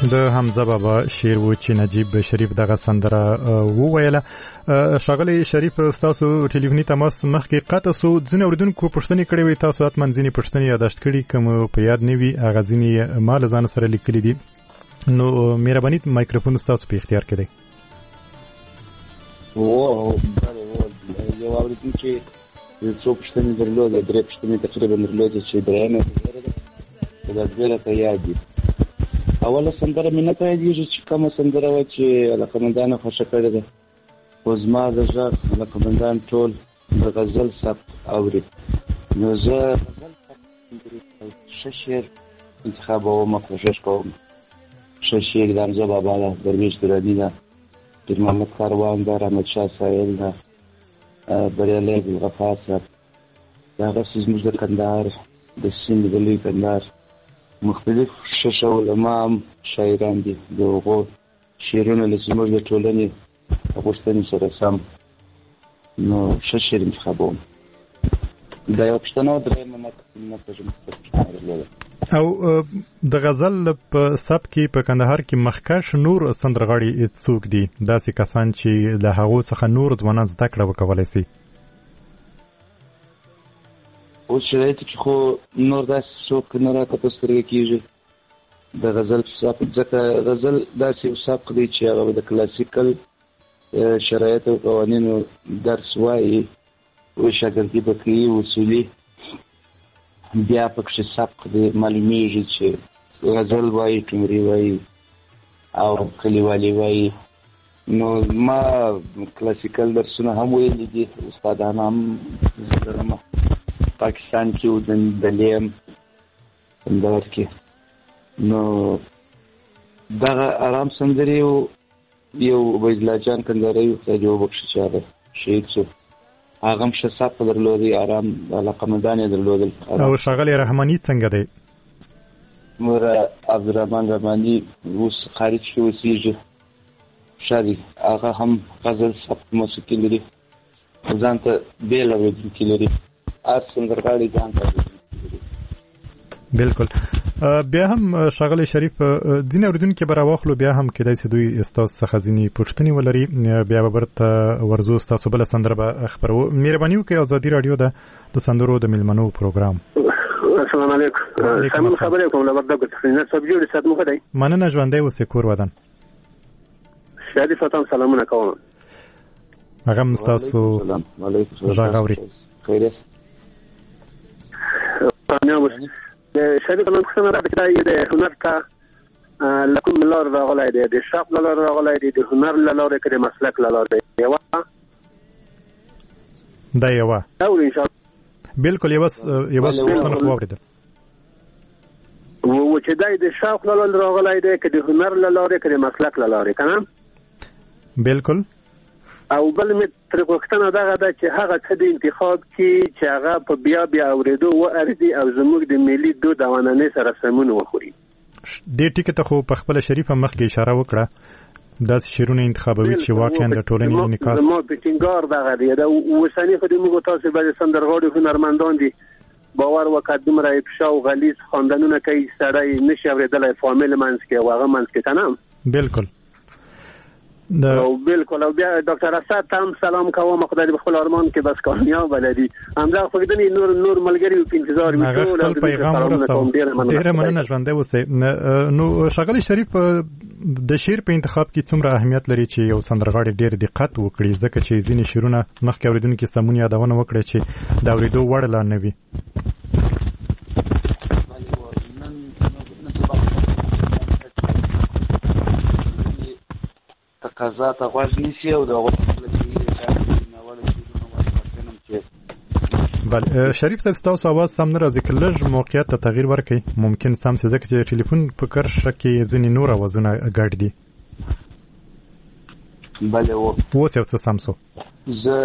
د حمزه بابا شعر و چې نجیب شریف دغه سندره وویله. ښاغلی شریف ستاسو ټلیفوني تماس مخکې قطع سو. ځینې اورېدونکو پوښتنې کړې وې، تاسو حتما ځینې پوښتنې یاداشت کړي، کوم په یاد نه وي هغه ځینې ما له ځان سره لیکلي دي. نو مهرباني مایکروفون ستاسو په اختیار کې دی. او یو اورېدونکي څو پوښتنې درلودې، درې پوښتنې تقریبا درلودې چې درېیمه یې دا دوه راته یاد دي. اوله سندره مې نه پوهېږي چې کومه سندره وه چې علاقمندانو خوښه کړې ده، خو زما د غږ علاقمندان ټول د غزل سبک اوري. نو زه غزل سبک ښه شعر انتخابوم، کوشش کوم ښه شعر د حمزه بابا ده، درویش دراني ده، پیر محمد کاروان ده، رحمت شاه سایل ده، بریالی ګلغفار صاحب، دغسې زموږ د کندهار د سیند د لوی کندهار مختلف ښه ښه علما هم شاعران دي. د هغو شعرونه له زموږ د ټولنې غوښتنې سره سم نو ښه شعر انتخابوم. دا یوه پوښتنه وه. درېیمه نه پوهېږم او د غزل په سبک کې په کندهار کې مخکښ نور سندرغاړي څوک دي، داسې کسان چې له هغو څخه نور ځوانان زده کړه وکولی سي؟ اوس شرایط کې خو نور داسې څوک نه راته په سترګه کېږي د غزل سبک، ځکه غزل داسې یو سبک دی چې هغه د کلاسیکل شرایطو او قوانینو درس وایي، او شاګردي به کوي اصولي، بیا پکښې سبک دی معلومیږي چې غزل وایي، ټومري وایي او کلیوالي وایي. نو ما کلاسیکل درسونه هم ویلي دي، استادان هم زه لرم پاکستان کې و، دلې هم کندهار کې. نو دغه ارام سندرې و، یو عبیدالله جان کندهاري و، خدای دې وبخښي چې هغه شهید شو، هغه هم ښه سبک درلودی، ارام علاقمندان یې درلودل. او ښاغلی رحماني څنګه دی؟ مور عبدالرحمن رحماني اوس خارج کې اوسېږي، ښه دی، هغه هم غزل سبک موسیقي لري، ځان ته بېل اورېدونکي لري، هر سندرغاړی ځان ته بالکل. بیا هم ښاغلی شریف ځینې اورېدونکي به راواخلو، بیا هم کیدای سي دوی ستاسو څخه ځینې پوښتنې ولري، بیا به برته ورځو ستاسو بله سندره به خپروو. مهرباني وکړئ ازادي راډیو ده د سندرو د میلمنو پروګرام. السلام علیکم. سم خبرې کوم له وردګو څخه نه سبجوړ سات مخ دی. مننه، ژوندی اوسې، کور ودان. شادي فتام سلامونه کوم. هغه هم ستاسو غږ اوري. خیریت. شریف من پوښتنه را ده چې د هنر ته له کوم لار راغلی دی؟ د شوق له لارې راغلی دی، د هنر له لارې که د مسلک له لارې دی؟ یوه دا یوه اوري انشاءالله. بالکل یوه یوه پوښتنه خو واورېده و چې دی د شوق له لارې راغلی دی که د هنر له لارې که د مسلک له لارې، که نه؟ بالکل. او بل مې ترې پوښتنه دغه ده چې هغه څه د انتخاب کې چې هغه په بیا بیا اورېدو وارزي او زموږ د ملي دود او عنعنې سره سمون وخوري. دې ټکي ته خو په خپله شریفه مخکې اشاره وکړه، داسې شعرونه انتخابوي چې واقعا د ټولنې انعکاس. زما په ټینګار دغه دی، د اوسني خو د موږ تاسو بعضې سندرغاړي هنرمندان دي، باور وکړه دومره افشا او غلیظ خواندنونه کوي سړی نشي اورېدلی فامیل منځ کې او هغه منځ کې، که نه؟ بالکل. او بالکل. او بیا ډاکټر اسد ته هم سلام کوم، خدای دې خپل ارمان کې بس کامیاب ولري. همدا خوږدنې نور نور ملګري په انتظار وي. خپل پیغام ورسوم. ډېره مننه، ژوندی اوسئ. نو ښاغلی شریف د شعر په انتخاب کې څومره اهمیت لري چې یو سندرغاړی ډېر دقت وکړي، ځکه چې ځینې شعرونه مخکې اورېدونکي سمون یادونه وکړي چې د اورېدو وړ لا نه وي؟ تقاضا ته غوږ نیسي او د هغو په خپله چې ناوړه شعرونه ورکړم چې بله. شریف صاحب ستاسو اواز سم نه راځي، که لږ موقعیت ته تغییر ورکړئ ممکن سم سي، ځکه چې ټلیفون په کرښه کې ځینې نور اوازونه ګډ دي. بله و اوس یو څه سم سو. زه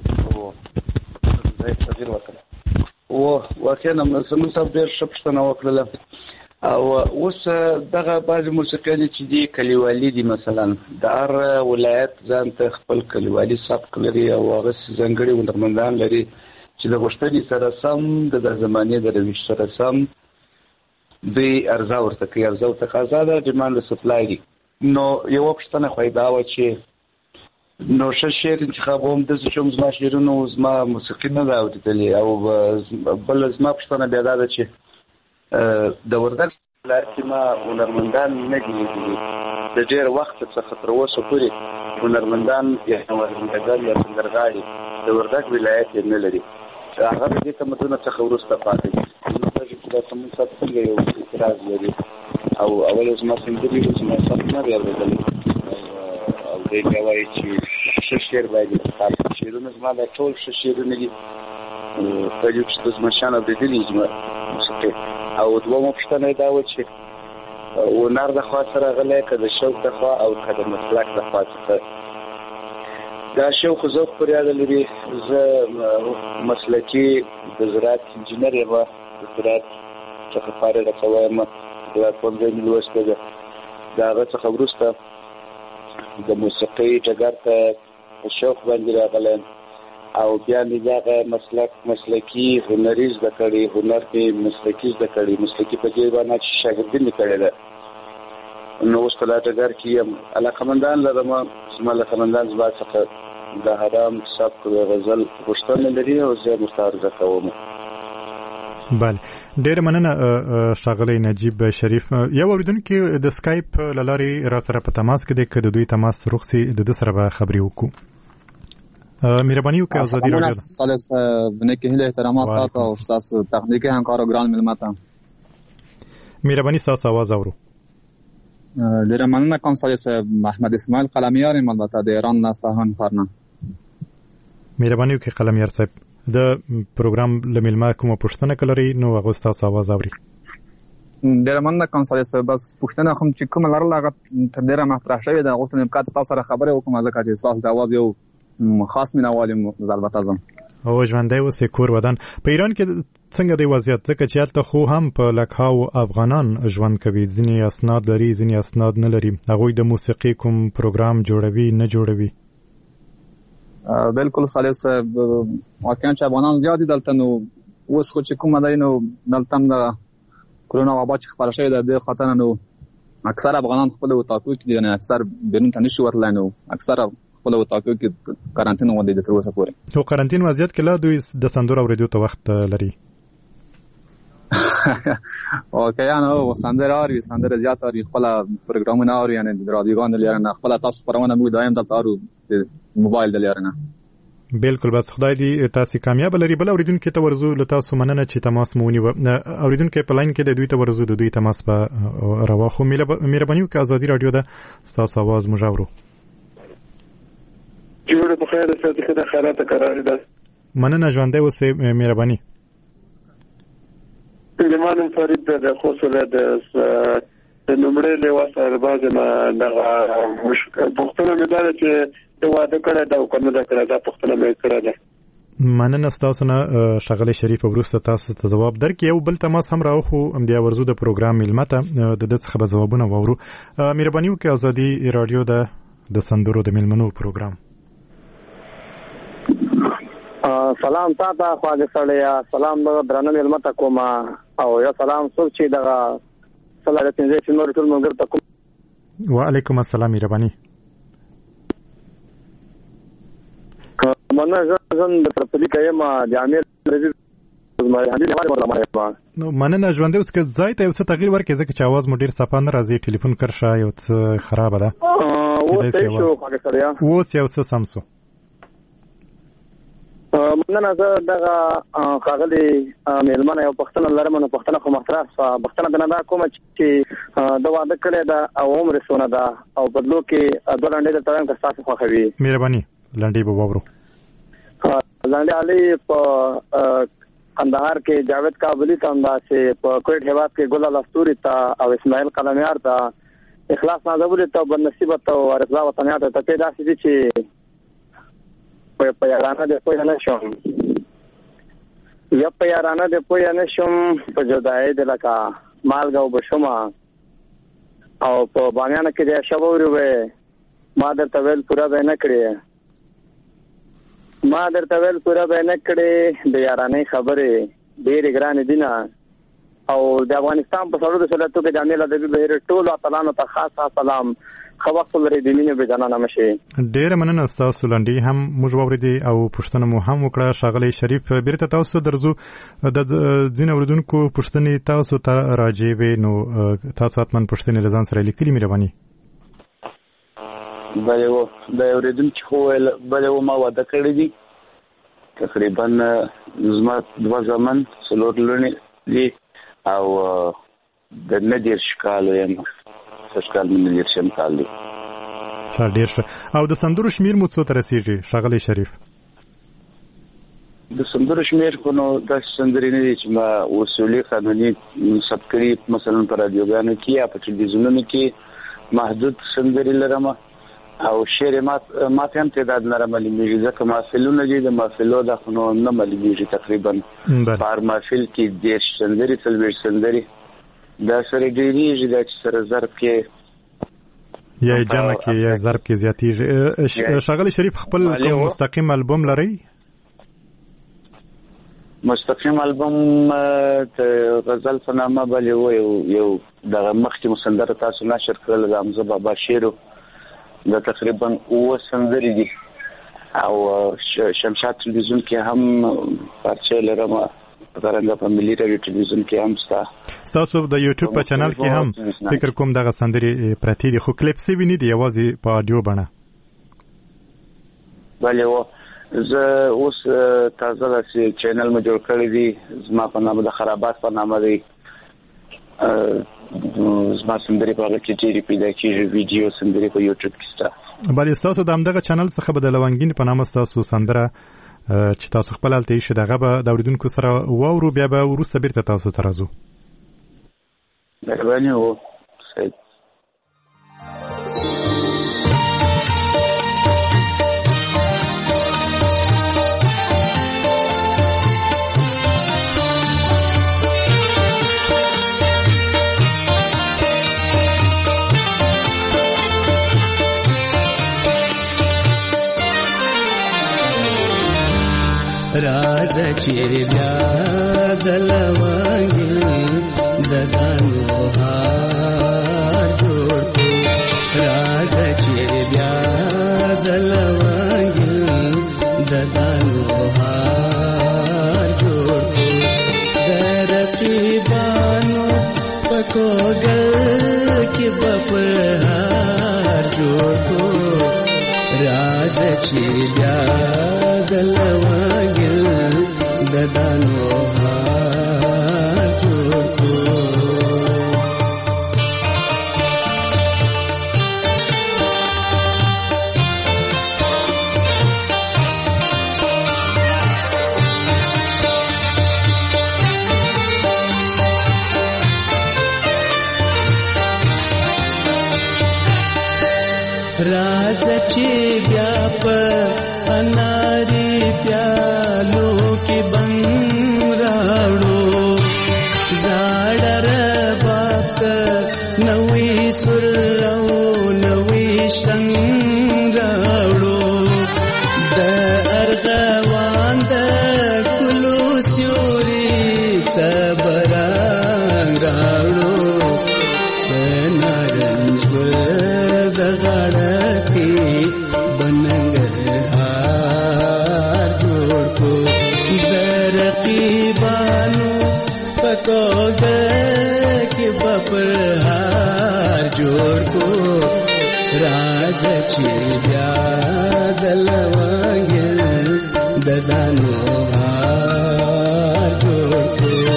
ځای تغییر وکړم. و واقعا زموږ صاحب ډېر ښه پوښتنه وکړله. او اوس دغه بعضې موسیقیانې چې دي کلیوالي دي، مثلا د هر ولایت ځان ته خپل کلیوالي سبک لري او هغسې ځانګړي هنرمندان لري چې د غوښتنې سره سم د د زمانې د روش سره سم دوی ارزه ورته کوي، ارزه ورته تقاضا ده، ډیماند سپلای دی. نو یوه پوښتنه خو یې دا وه چې نو ښه شعر انتخابوم، داسې چې هم زما شعرونو زما موسیقي نه ده اورېدلې، او بله زما پوښتنه بیا دا ده چې د وردګ ولایت کې ما هنرمندان نه دي لیدلي، د ډېر وخت څخه تر اوسه پورې هنرمندان یا هنرمندګان یا سندرغاړي د وردګ ولایت یې نه لري. هغه د دې تمدن څخه وروسته پاتې دي. نو دا زموږ سره څنګه یو اعتراض لري، او اول زما سندرې زما سره نه دی اورېدلی، او دی بیا وایي چې ښه شعر باید انتخاب کړي. شعرونه زما دا ټول ښه شعرونه دي، په یو چې د زما شان اورېدلي زما موسیقي. او دومه پوښتنه یې دا وه چې هنر د خوا سره راغلی، که د شوق د خوا او که د مسلک د خوا څخه. دا شوق خو ذوق پورې اړه لري. زه مسلکي د زراعت انجینر یم، د زراعت څخه فارغه شوی یم، زراعت پوهنځی مې لوستی ده. د هغه څخه وروسته د موسیقۍ ډګر ته په شوق باندې راغلی یم، او بیا مې دغه مسلک مسلکي هنري زده کړی، هنر کې مسلکي زده کړی، مسلکي په دې باندې چې شاګردي مې کړې ده. نو اوس په دا ډګر کې یم، علاقمندان لرم. زما علاقمندان زما څخه د حرام سبک د غزل غوښتنه لري، او زه ورته عرضه کوم. بله، ډېره مننه ښاغلی نجیب شریف. یو اورېدونکی د سکایپ له لارې را سره په تماس کې دی، که د دوی تماس رخ سي د ده سره به خبرې وکړو. مهرباني وکړئ ازادي راډیو ده. سالس بنکې هیله احترامات تاسو او تاسو تخنیکي همکارو ګران ملمته. مهرباني ستاسو आवाज اورو. ډېره مننه کوم سالس محمد اسماعیل قلمیار یم، البته د ایران نه اصفهان ښار نه. مهرباني وکړئ قلمیار صاحب، د پروګرام له میلمه کومه پوښتنه که لرئ نو هغه ستاسو आवाज اوري. ډېره مننه کوم سالس، بس پوښتنه کوم چې کومه لرله هغه تر ډېره مطرح شوې ده. غوښتم امکان تاسو سره خبرې وکړم ځکه چې ستاسو د आवाज یو خاص مینوال یم. البته زم او ژوندی اوسې کور ودان. په ایران کې څنګه دی وضعیت؟ ځکه چې هلته خو هم په لکهاو افغانان ژوند کوي، ځینې اسناد لري ځینې اسناد نه لري. هغوی د موسیقي کوم پروګرام جوړوي نه جوړوي؟ بالکل سالس، واقعا چې افغانان زیات دي دلته، نو اوس خو چې کومه دی نو دلته هم د کرونا وبا چې خپره شوې ده د خاطر نو اکثر افغانان خپل وطاقو کې دي، یعنې اکثر بیرون ته نشي ورتلی، نو اکثر خپل وطاقو کې کارانتین غوندې دي تر اوسه پورې. نو کارانتین وضعیت کې لا دوی د سندرو اورېدو ته وخت لري؟ واقعا نو سندره اوري، سندره زیات اوري، خپل پروګرامونه اوري، یعنې د رادیوګانو له لارې نه خپل تاسو خپرونه موږ دایم دلته اورو د موبایل د لارې نه. بالکل، بس خدای دې تاسو کامیاب لري. بل اوریدونکو ته ورزو له تاسو مننه چې تماس مو ونیو. اوریدونکو په لاین کې د دوی ته ورزو د دوی تماس په راواخو. مهرباني وکړئ ازادي رادیو ده تاسو आवाज موږ اورو. جوړه په خیر سره د خیرات قرار ده. مننه ژوندی اوسئ. مهرباني. لمانم فرید د خوصله د نمبر له واسطه بعض ما دغه مشکل پختنه مدار چې د واده کړه دا کومه دا کړه دا پختنه مې کړه ده. مننه تاسو نه ښاغلی شریف. وروسته تاسو ته ځواب درکړي. یو بل تماس هم راوخو بیا ورزو د پروګرام میلمته د دې څخه به ځوابونه واورو. مهرباني وکړئ ازادي رادیو ده د سندرو د میلمنو پروګرام. سلام تاسو خواږه سړیا، سلام د درنه میلمته کوم، او یا سلام څوک چې دغه سلام پنځه چې نور ټول مونږ ته کوم. وعلیکم السلام. مهرباني. مننه ځان د پرپلی کایم جامع رزي زموږ هدي له واره. نو مننه ژوند اوس که ځای ته یو څه تغییر ورکړي ځکه چې आवाज مو ډیر صفا نه راځي. ټلیفون کرشه یو څه خراب ده. اوس څه شو خواږه سړیا؟ اوس یو څه سم شو. مننه زه دغه ښاغلي میلمنه یو پښتنه لرم، نو پښتنه خو محترم پښتنه د نه دا کومه چې د واده کړی ده او عمر سونه ده او بدلو کې دوه لنډې د تړم که ستاسو خوښوي. مهرباني لنډې به واورو. لنډې علي په کندهار کې جاوید کابلی ته همداسې په کویټ هیواد کې ګل الاستوري ته او اسماعیل قلمیار ته اخلاص نازولی ته او بدنصیبه ته او رضا وطنیات ته ته داسې دي چې په یارانه د پوی نه شم یا په یارانه د پوی نه شم په جدای د لکه مالګه او بشما او په بامیانه کې د شبوري وې ما درته ویل پورا به نه کړې ما درته ویل پورا به نه کړې د یارانه خبره ډېر ګران دي نه او د افغانستان په سرود سلطو کې د امیر ادبي بهیر ټول اتلانو ته خاص سلام خو وخت لري د مینې به جنانه مشي. ډېر مننه تاسو لنډي هم موږ ووریدي او پښتنه مو هم وکړه. ښاغلی شریف بیرته تاسو درځو د ځین اوریدونکو پښتنې تاسو ته راجع وي نو تاسو اتمن پښتنې لزان سره لیکلي مهرباني. بله و د اوریدونکو خو بله و ما واده کړی دي تقریبا زما دوه زمن څلور لوڼې دي او د نه دېرش کالو یم سږکال مې نه دېرشم کال دی. ښه ډېر ښه. او د سندرو شمېر مو څو ته رسېږي ښاغلی شریف؟ د سندرو شمېر خو نو داسې سندرې نه دي چې ما اصولي قانوني ثبت کړي مثلا په رادیوګانو کې یا په ټلویزیونونو کې محدود سندرې لرم او شعر ما ته هم تعداد نه معلومېږي ځکه محفلونه دي د محفلو دا خو نو نه معلومېږي تقریبا په هر محفل کې دېرش سندرې څلوېښت سندرې دا سره ډېرېږي دا چې سره ضرب کې یا جمع کې یا ضرب کې زیاتېږي. ښاغلی شریف خپل کوم مستقیم البوم لرئ؟ مستقیم البوم د غزل په نامه بلې و یو دغه مخکې مو سندره تاسو نشر کړله د حمزه بابا شعر دا تقریبا اوه سندرې دي او شمشاد ټلویزیون کې هم پارچې لرم غرنګه په ملي رادیو ټلویزیون کې هم ستا ستاسو د یوټیوب په چینل کې هم فکر کوم دغه سندرې پرتې دي خو کلیپ سوي نه دي یوازې په اډیو بڼه. بله و زه اوس تازه داسې چینل مې جوړ کړی دی زما په نامه د خرابات په نامه دی زما سندرې په هغه کې ډېرې پیدا کېږي ویډیو سندرې په یوټیوب کې شته. بلې ستاسو د همدغه چینل څخه به د لونګین په نامه ستاسو سندره چې تاسو خپل هلته ایښې د هغه به د اورېدونکو سره واورو بیا به وروسته بیرته تاسو ته راځو. مهرباني و سید. راځه چې بیا د لونګین د دانو هار جوړ کړو راځه چې بیا د لونګین د دانو هار جوړ کړو د رقیبانو په کوګل کې بپر هار جوړ کړو راځه چې بیا د لونګین د دانو هار جوړ کړو. راځه چې بیا په اناري پیالو کې بنګ راوړو زاړه رباب نوې سر او نوې شنګ راوړو د ارغوان د ګلو سیوري صبرنګ راوړو د نارنج د غاړه کې بننګرهار جوړ کړو د رقیبانو په کوګل کې بپرهار جوړ کړو راځه چې بیا د لونګین د دانو هار جوړ کړو.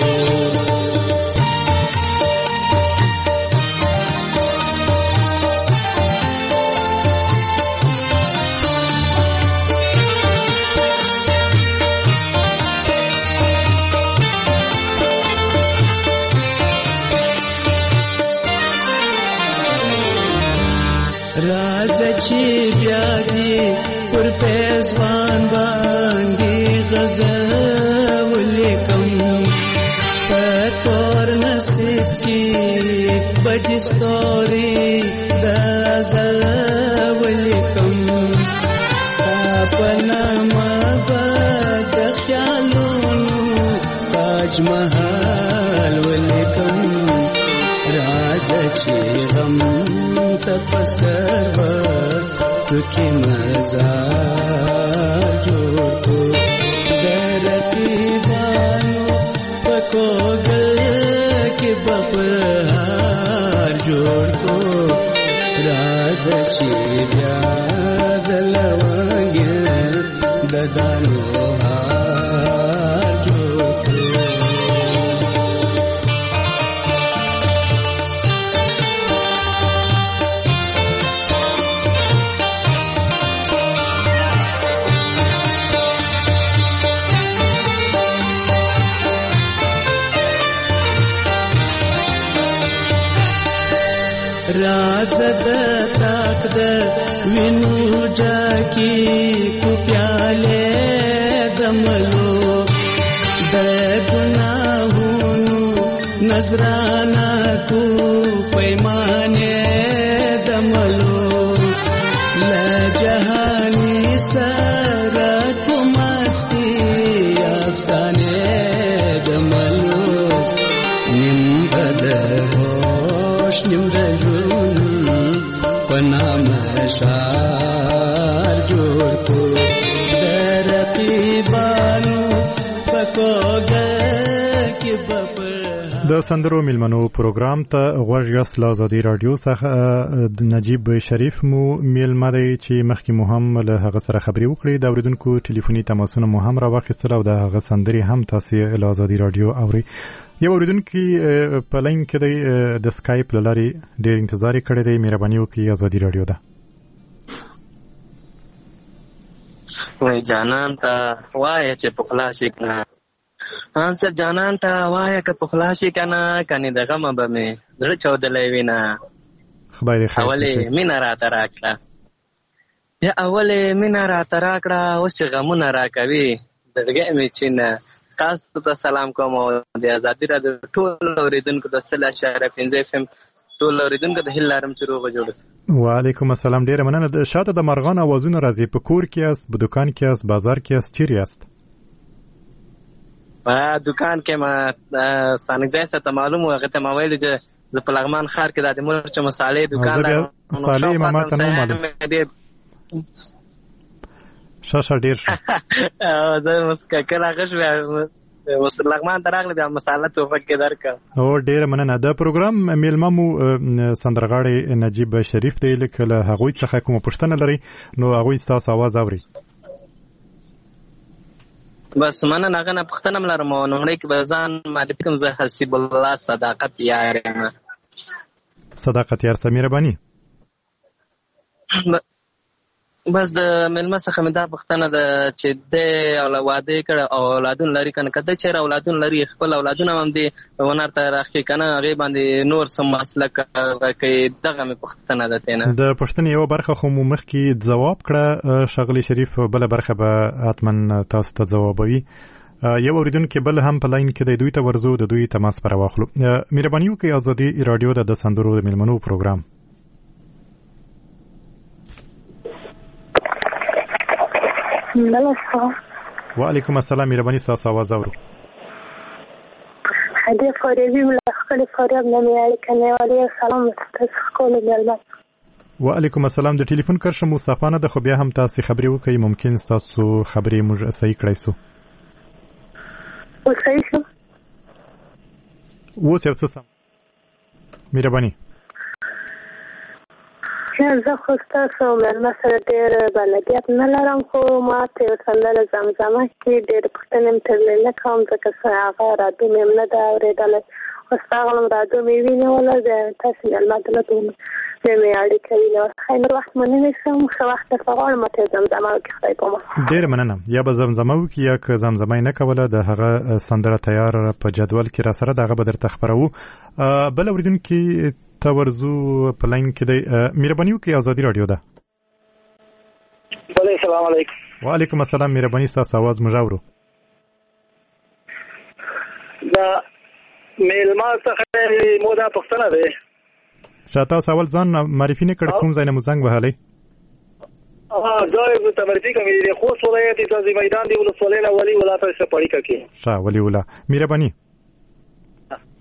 راځه چې بیا دې پر پیزوان باندې غزل ولیکم په تور نصیب کې بدې ستوري د ازل ولیکم ستا په نامه به د خیالونو تاج محل خیال ولیکم راځه چې غم تپس کروا توکي مزار جوړ کو درکیبانو پکوګل کې بپهار جوړ کو راځه چې بیا دلوانګ ددانو هار جوړ کو राजा ताक द विनु जाकी को प्याले दमलो द गुनाहों नजराना को पैमाने दमलो ल जहानी सारा को मस्ती अफसाने दमलो निम्बद होश निम्बद पनाम शार जोड़ को दरपी बानू पकोगे कि बपर د سندرو میلمنو پروګرام ته غوږ یاست له ازادي رادیو څخه نجیب شریف مو میلمه دی چې مخکې مو هم له هغه سره خبرې وکړې د اوریدونکو ټلیفوني تماسونه مو هم راواخیستل او د هغه سندرې هم تاسو له ازادي رادیو اورئ. یو اوریدونکي په لاین کې دی د سکایپ له لارې ډېر انتظار یې کړی دی. مهرباني وکړئ ازادي رادیو ده. وای جانان ته وایه چې په خلاصې کنه ان صاحب جانان ته وایه که په خلاصې کنه کني د غم به مې زړه چودلی وي نه خدای دې خیر اولې مینه راته راکړه یا اولې مینه راته راکړه اوس چې غمونه راکوي زړګی مې چینه. تاسو ته سلام کوم او د ازادي رادیو ټول اوریدونکو د سل اشاره پنځه اف ام ټول اوریدونکو د هیله لرم چې روغ جوړ شي. وعلیکم السلام. ډیره مننه. شاته د مرغان اوازونه راځي. په کور کې یاست، په دکان کې یاست، بازار کې یاست، چیرې یاست؟ په دکان کې ما سانګځای ته معلوم و هغه ته ما ویل چې د پلغمان ښار کې د مرچ مصالحې دکان دی. مصالحې ما ته نه معلوم. شاشه ډیر شو. زه مسکه کله غش لغمان ته راغلی بیا مساله توفق کې درکړه. او ډیره مننه. د پروګرام میلمه مو سندرغاړی نجیب شریف دی. لکه له هغوی څخه کومه پوښتنه لري نو هغوی ستاسو اواز اوري. بس مننه. هغه نه پوښتنه م لرم او لومړی کې به ځان معرفي کوم. زه حسیب الله صداقت یار یم. صداقت یار صاحب مهرباني. بس د مېلمه څخه مې دا پوښتنه ده چې د واده کړه او اولادونه لري کنه که د چېرې اولادونه لري خپل اولادونه هم دې هنر ته راښکي کنه هغې باندې نور څه مسلک کوي دغه مې پوښتنه ده تېنه. د پوښتنې یوه برخه خو مو مخکې ځواب کړه ښاغلي شریف. بله برخه به حتما تاسو ته ځوابوي. یو اوریدونکی بل هم په لاین کې دی. دوی ته ورځو د دوی تماس پر واخلو. مهرباني وکړئ ازادي راډیو د سندرو د میلمنو پروګرام. وعلیکم السلام. مهرباني ستاسو آواز اورو. هدیه فاریابی ملا خپل فاریاب نامې اړیکه نیولې. سلام تاسو خپل میلمه. وعلیکم السلام. د ټلیفون کرښه مصطفی نه ده خو بیا هم تاسو خبرې وکړئ. ممکن تاسو خبرې موږ صحیح کړای سو. او صحیح شو. اوس یو څه سم. مهرباني. زه خو ستاسو مېلمه سره ډېر بلدیت نه لرم خو ما ته یو سندره زمزمه کې ډېرې پوښتنې مې ترې نه کوم ځکه چې هغه راډیو مې هم نه ده اورېدلی. اوس راغلم راډیو مې وینوله د تاسو مېلمه ده نه دومره بیا مې اړیکه وینوله. ښایي نور وخت مننه شم. ښه وخت درته غواړم. ما ته زمزمه وکړي. خدای په امان. ډېره مننه. یا به زمزمه وکړي یا که زمزمه یې نه کوله د هغه سندره تیار په جدول کې را سره د هغه به درته خپروو. بل اورېدونکي ته ورځو په لاین کې دی. مهرباني وکړئ ازادي راډیو ده. السلام علیکم. وعلیکم السلام. مهرباني ستاسو اواز موږ اورو. دا میلمه څخه مو دا پوښتنه ده چې تاسو اول ځان معرفي نه کړ کوم ځای نه مو زنګ وهلی؟ ځای ته معرفي کوم دی خوست ولایت د میدان دی ولسوالۍ نه ولي ولایت څخه پړی کوي. ښه ولي ولا. مهرباني.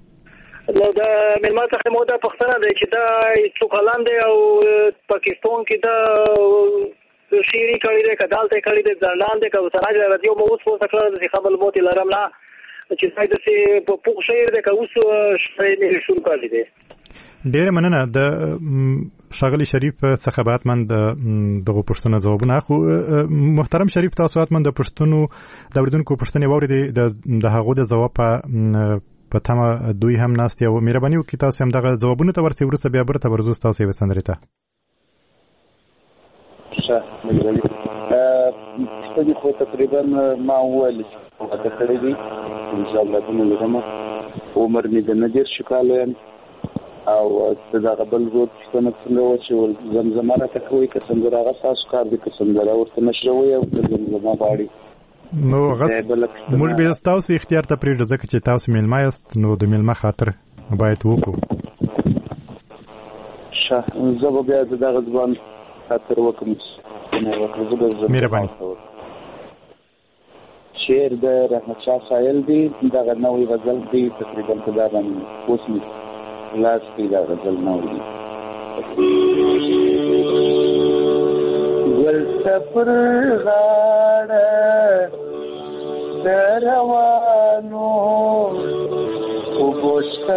نو د مېلمه څخه مو دا پوښتنه ده چې دا څو کلان دی او پاکستان کې دا شیری کړی دی که دالته کړی دی ځنډان دی که سراج رادیو مو اوس وسه کړه د خبر موت لرم نه چې ځای داسې په پوښ شعر دی که اوس شعر شروع کړی دی. ډیره مننه د ښاغلي شریف څخه به حتما د دغو پوښتنو ځوابونه اخلو. محترم شریف، تاسو حتما د پوښتنو د اورېدونکو پوښتنې واورېدې، د هغو د ځواب په تمه دوی هم ناست یو. مهرباني وکړئ تاسو هم دغه ځوابونه ته ورسئ، وروسته بیا برته ورځو ستاسو یوې سندرې ته. ښه مهرباني. پوښتنې خو تقریبا ما وویل چې واده کړی دی، انشاءالله دونه لرم، عمر مې د نه دېرشو کالو یم او د دغه بل ورور پوښتنه څنګه وه چې زمزمه راته کوئ که څنګه هغه ستاسو کار دی که څنګه ورته مشروئ او که زمزمه غواړي. نو موږ به ستاسو اختیار ته پرېږدو ځکه چې تاسو میلمه یاست، نو د میلمه خاطر باید وکړو. ښه زه به بیا د دغه ځوان خاطر وکړم. مهرباني. شعر د رحمت شاه سایل دی، دغه نوی غزل دی، تقریبا که دا باندې اوس مې لاس کې دا غزل نوی دی. ولته پر غاړه د روانو اوبو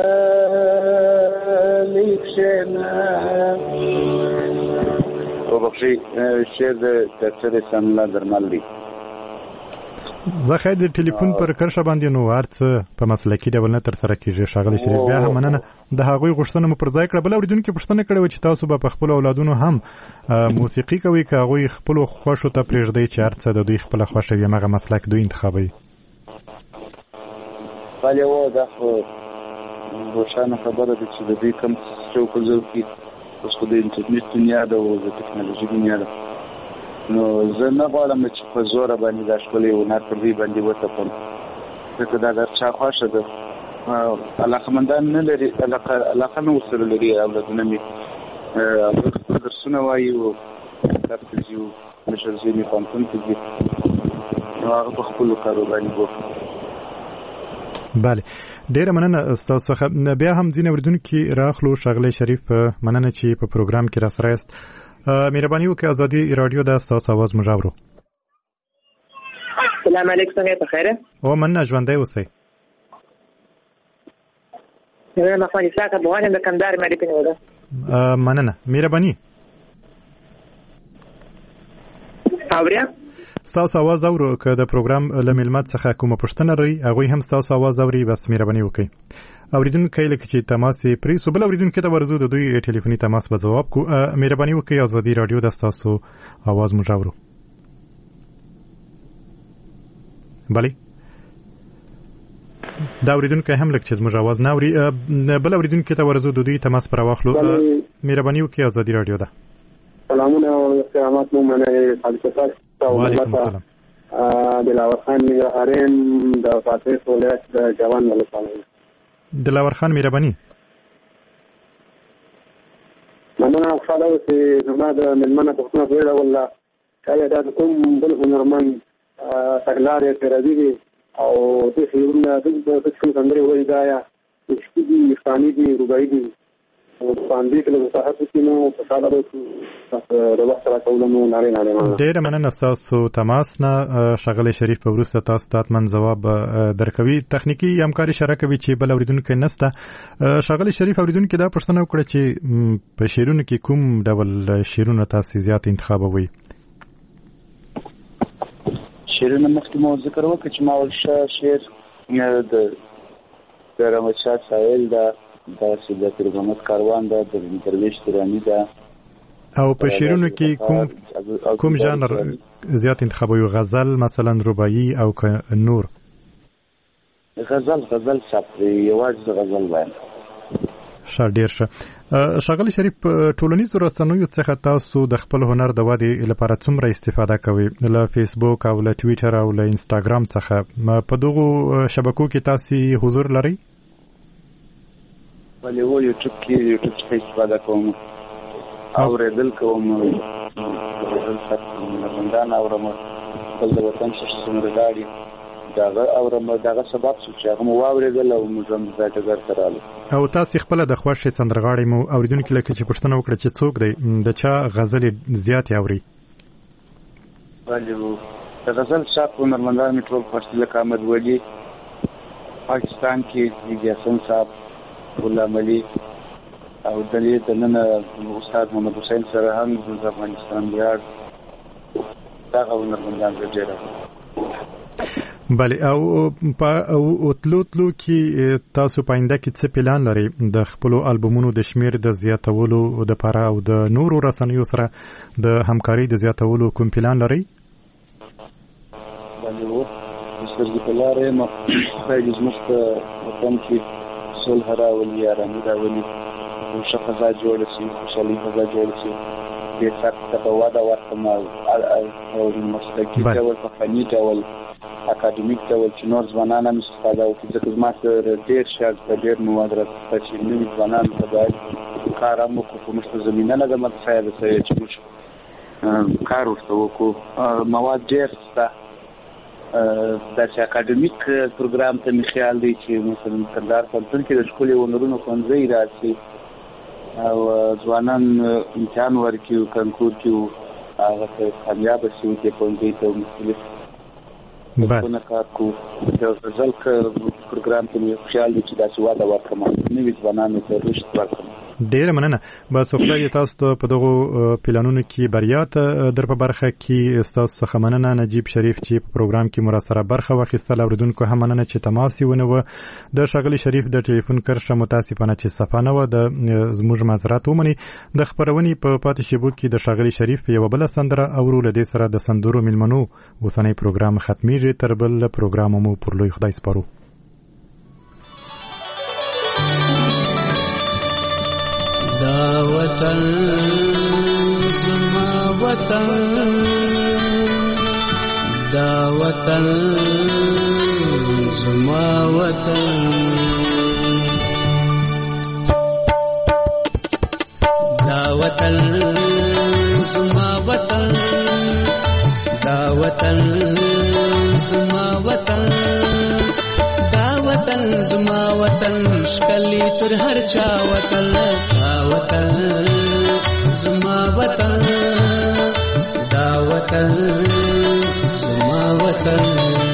څښلي کښېنه. وبخښئ، شعر د ډاکټر احسان الله درمل دی. زه خیر د ټلیفون پر کرښه باندې نو هر څه په مسلکي ډول نه ترسره کېږي. ښاغلی شریف، بیا هم مننه، د هغوی غوښتنه مو پر ځای کړه. بل اورېدونکي پوښتنه کړې وه چې تاسو به په خپلو اولادونو هم موسیقي کوئ که هغوی خپلو خوښو ته پرېږدئ چې هر څه د دوی خپله خوښه وي، هماغه مسلک دوی انتخابوي؟ بلې وه، دا خو روښانه خبره ده چې د دوی کوم څوک ځو کې اوس خو د انټرنېټ دنیا ده او د ټکنالوژي دنیا ده، نو زه نه غواړم چې په زوره باندې دا ښکلی هنر پر دوی باندې وتپم، ځکه دا د چا خوښه ده. علاقمندان نه لري، علاقه نه ورسره لري اولادونه مې، هغوی خپل درسونه وایي او کتاب ته ځي او مشر زوی مې پوهنتون ته ځي، نو هغه په خپلو کارو باندې بوخت. بله، ډیره مننه ستاسو څخه. بیا هم ځینې اورېدونکي راخلو. ښاغلی شریف، مننه چې په پروګرام کې راسره یاست. مهرباني وکړئ ازادي راډیو ده، ستاسو اواز موږ اورو. سلام علیکم، څنګه په خیره؟ او مننه، ژوندی اوسئ. زه مخوان اسحاق افغان یم، د کندهار مالي پنیو ده. مننه، مهرباني. اوریا ستاسو اواز اورو. که د پروګرام له میلمه څخه کومه پوښتنه لرئ هغوی هم ستاسو اواز اوري، بس مهرباني وکړئ. اورېدونکی لکه چې تماس یې پرېږدو، بل اورېدونکي ته ورځو، د دوی ټلیفوني تماس به ځواب کړو. مهرباني وکړئ، ازادي راډیو ده، ستاسو اواز موږ اورو. بلې دا اورېدونکی هم لکه چې زموږ اواز نه اوري. بل اورېدونکي ته ورځو، د دوی تماس پر واخلو. مهرباني وکړئ، ازادي راډیو ده. سلامونه او احترامات مو منئ. وعلیکم السلام. دلاور خان ننګرهارین د فاتح ولایت د جوان ولسوالۍ. دلاور خان، مهرباني. مننه. خوشحاله اوسئ. زما د مېلمه پوښتنه کړې وله چې دا د کوم بل هنرمند تګلارې پیروي دي او دې شعرونه د کوم سندرې وایي دا یا عشقي دي، عرفاني دي، رباعي دي، باندې کله وضاحت وکړي نو خوشحاله به شو. د وخت راکولو نو نارې نارې مننه. ډېره مننه ستاسو تماس نه. ښاغلی شریف په وروسته تاسو ته حتما ځواب درکوي. تخنیکي همکار اشاره کوي چې بل اورېدونکی نشته. ښاغلی شریف، اورېدونکي دا پوښتنه وکړه چې په شعرونو کې کوم ډول شعرونه تاسو زیات انتخابوئ؟ شعرونه مخکې مو ذکر وکړ چې ما ول شعر د د رحمت شاه سایل ده، د سید پیر محمد کاروان ده، د درویش تورانی ده. او په شعرونو کې کوم کوم ژانر زیات انتخابوي؟ غزل مثلا، رباعي او نور؟ غزل غزل صفر یوازې غزل وایم. ښه، ډېر ښه. ښاغلی شریف، ټولنیزو رسنیو څخه تاسو د خپل هنر د ودې لپاره څومره استفاده کوئ؟ له فیسبوک او له ټویټر او له انسټاګرام څخه په دغو شبکو کې تاسو حضور لرئ؟ ولې و یوټیوب کې یوټیوب څخه استفاده کوم، اورېدل کوم، هنرمندان اورم، خپل د وطن څخه څومره لاړې دغه اورم دغه سبب چې هغه مو واورېدل او موږ هم ځای ته ګرځه رالو. او تاسو خپله د خوښې سندرغاړی مو اورېدونکي لکه چې پوښتنه وکړه چې څوک دی د چا غزلې زیاتې اوري؟ بله د غزل شاپ هنرمندان مې ټول خوښ دي لکه احمد ولي پاکستان کې ویدي حسن صاحب غلام علي او دلې دننه استاد محمد حسین سره هم د افغانستان ویاړ دغه هنرمندان ډېر بله او او تلو تلو کې تاسو په آینده کې څه پلان لرئ د خپلو البومونو د شمیر د زیاتولو دپاره او د نورو رسنیو سره د همکارۍ د زیاتولو کوم پلان لرئ؟ بله و سترګې په لاره یم خدای دې زموږ په وطن کې صلح راولي ارامي راولي ښه فضا جوړه شي خوشحالي فضا جوړه شي دې سخت ته به وده ورکړم او مسلکي ډول په فني ډول اکاډمیک ډول چې نور ځوانان هم استفاده وکړي ځکه زما سره ډېر شیان په ډېر مواد راڅخه چې نوي ځوانانو ته باید کار هم وکړو خو موږ ته زمینه نه ده متساعده شوې چې موږ کار ورته وکړو مواد ډېر شته داسې اکاډمیک پروګرام ته مې خیال دی چې مثلا کندهار پوهنتون کې د ښکلي هنرونو ښوونځی راسي او ځوانان امتحان ورکړي او کنکور کې هغه ته کامیابه شي او دې ښوونځي ته مختلف کارونه کار کوو د غزل پروګرام ته مې خیال دی چې داسې واده ورکړم نوي ځوانانو ته رشد ورکړم. ډیره مننه. بس خدای تاسو ته په دغو پلانونو کې بریا ته در په برخه کې تاسو څخه مننه. نجیب شریف چې په پروګرام کې مو سره برخه واخیستل اوریدونکو هم مننه چې تماس یې ونیوه. د ښاغلي شریف د ټلیفون کرښه متاسفانه چې صفه نه وه د زموږ معذرت ومنئ. د خپرونې په پاتې شیبو کې د ښاغلي شریف په یوه بله سندره اورو. له دې سره د سندرو میلمنو اوسنی پروګرام ختمیږي. تر بل پروګرام مو پر لوی خدای سپارو. دا وطن زما وطن دا وطن زما وطن دا وطن زما وطن دا وطن زما وطن دا وطن زما وطن شکلی تر هر چا وطن دا وطن زما وطن دا وطن زما وطن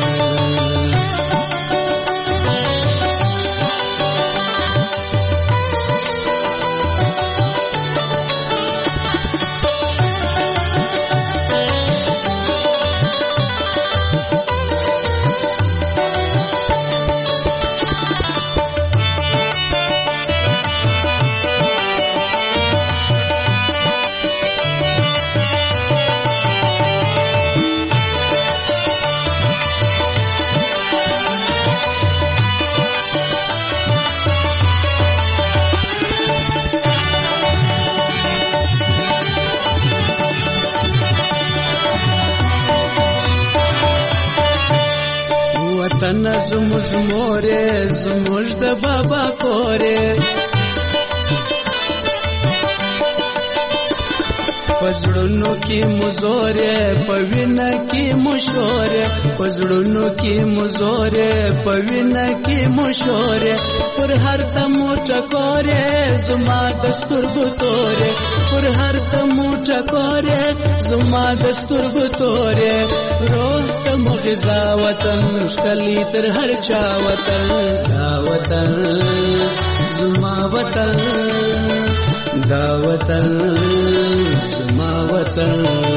وطن زموږ مورې زموږ د بابا کورې پزړونو کې مزورې په وینه کې مشورې پزړونو کې مزورې په وینه کې مشورې پر هر تمو ټکورې زما د سترګو تورې پر هر تمو ټکورې زما د سترګو تورې روح ته مغذا وطن ښکلی تر هر چا وطن دا وطن زما وطن دا وطن زما وطن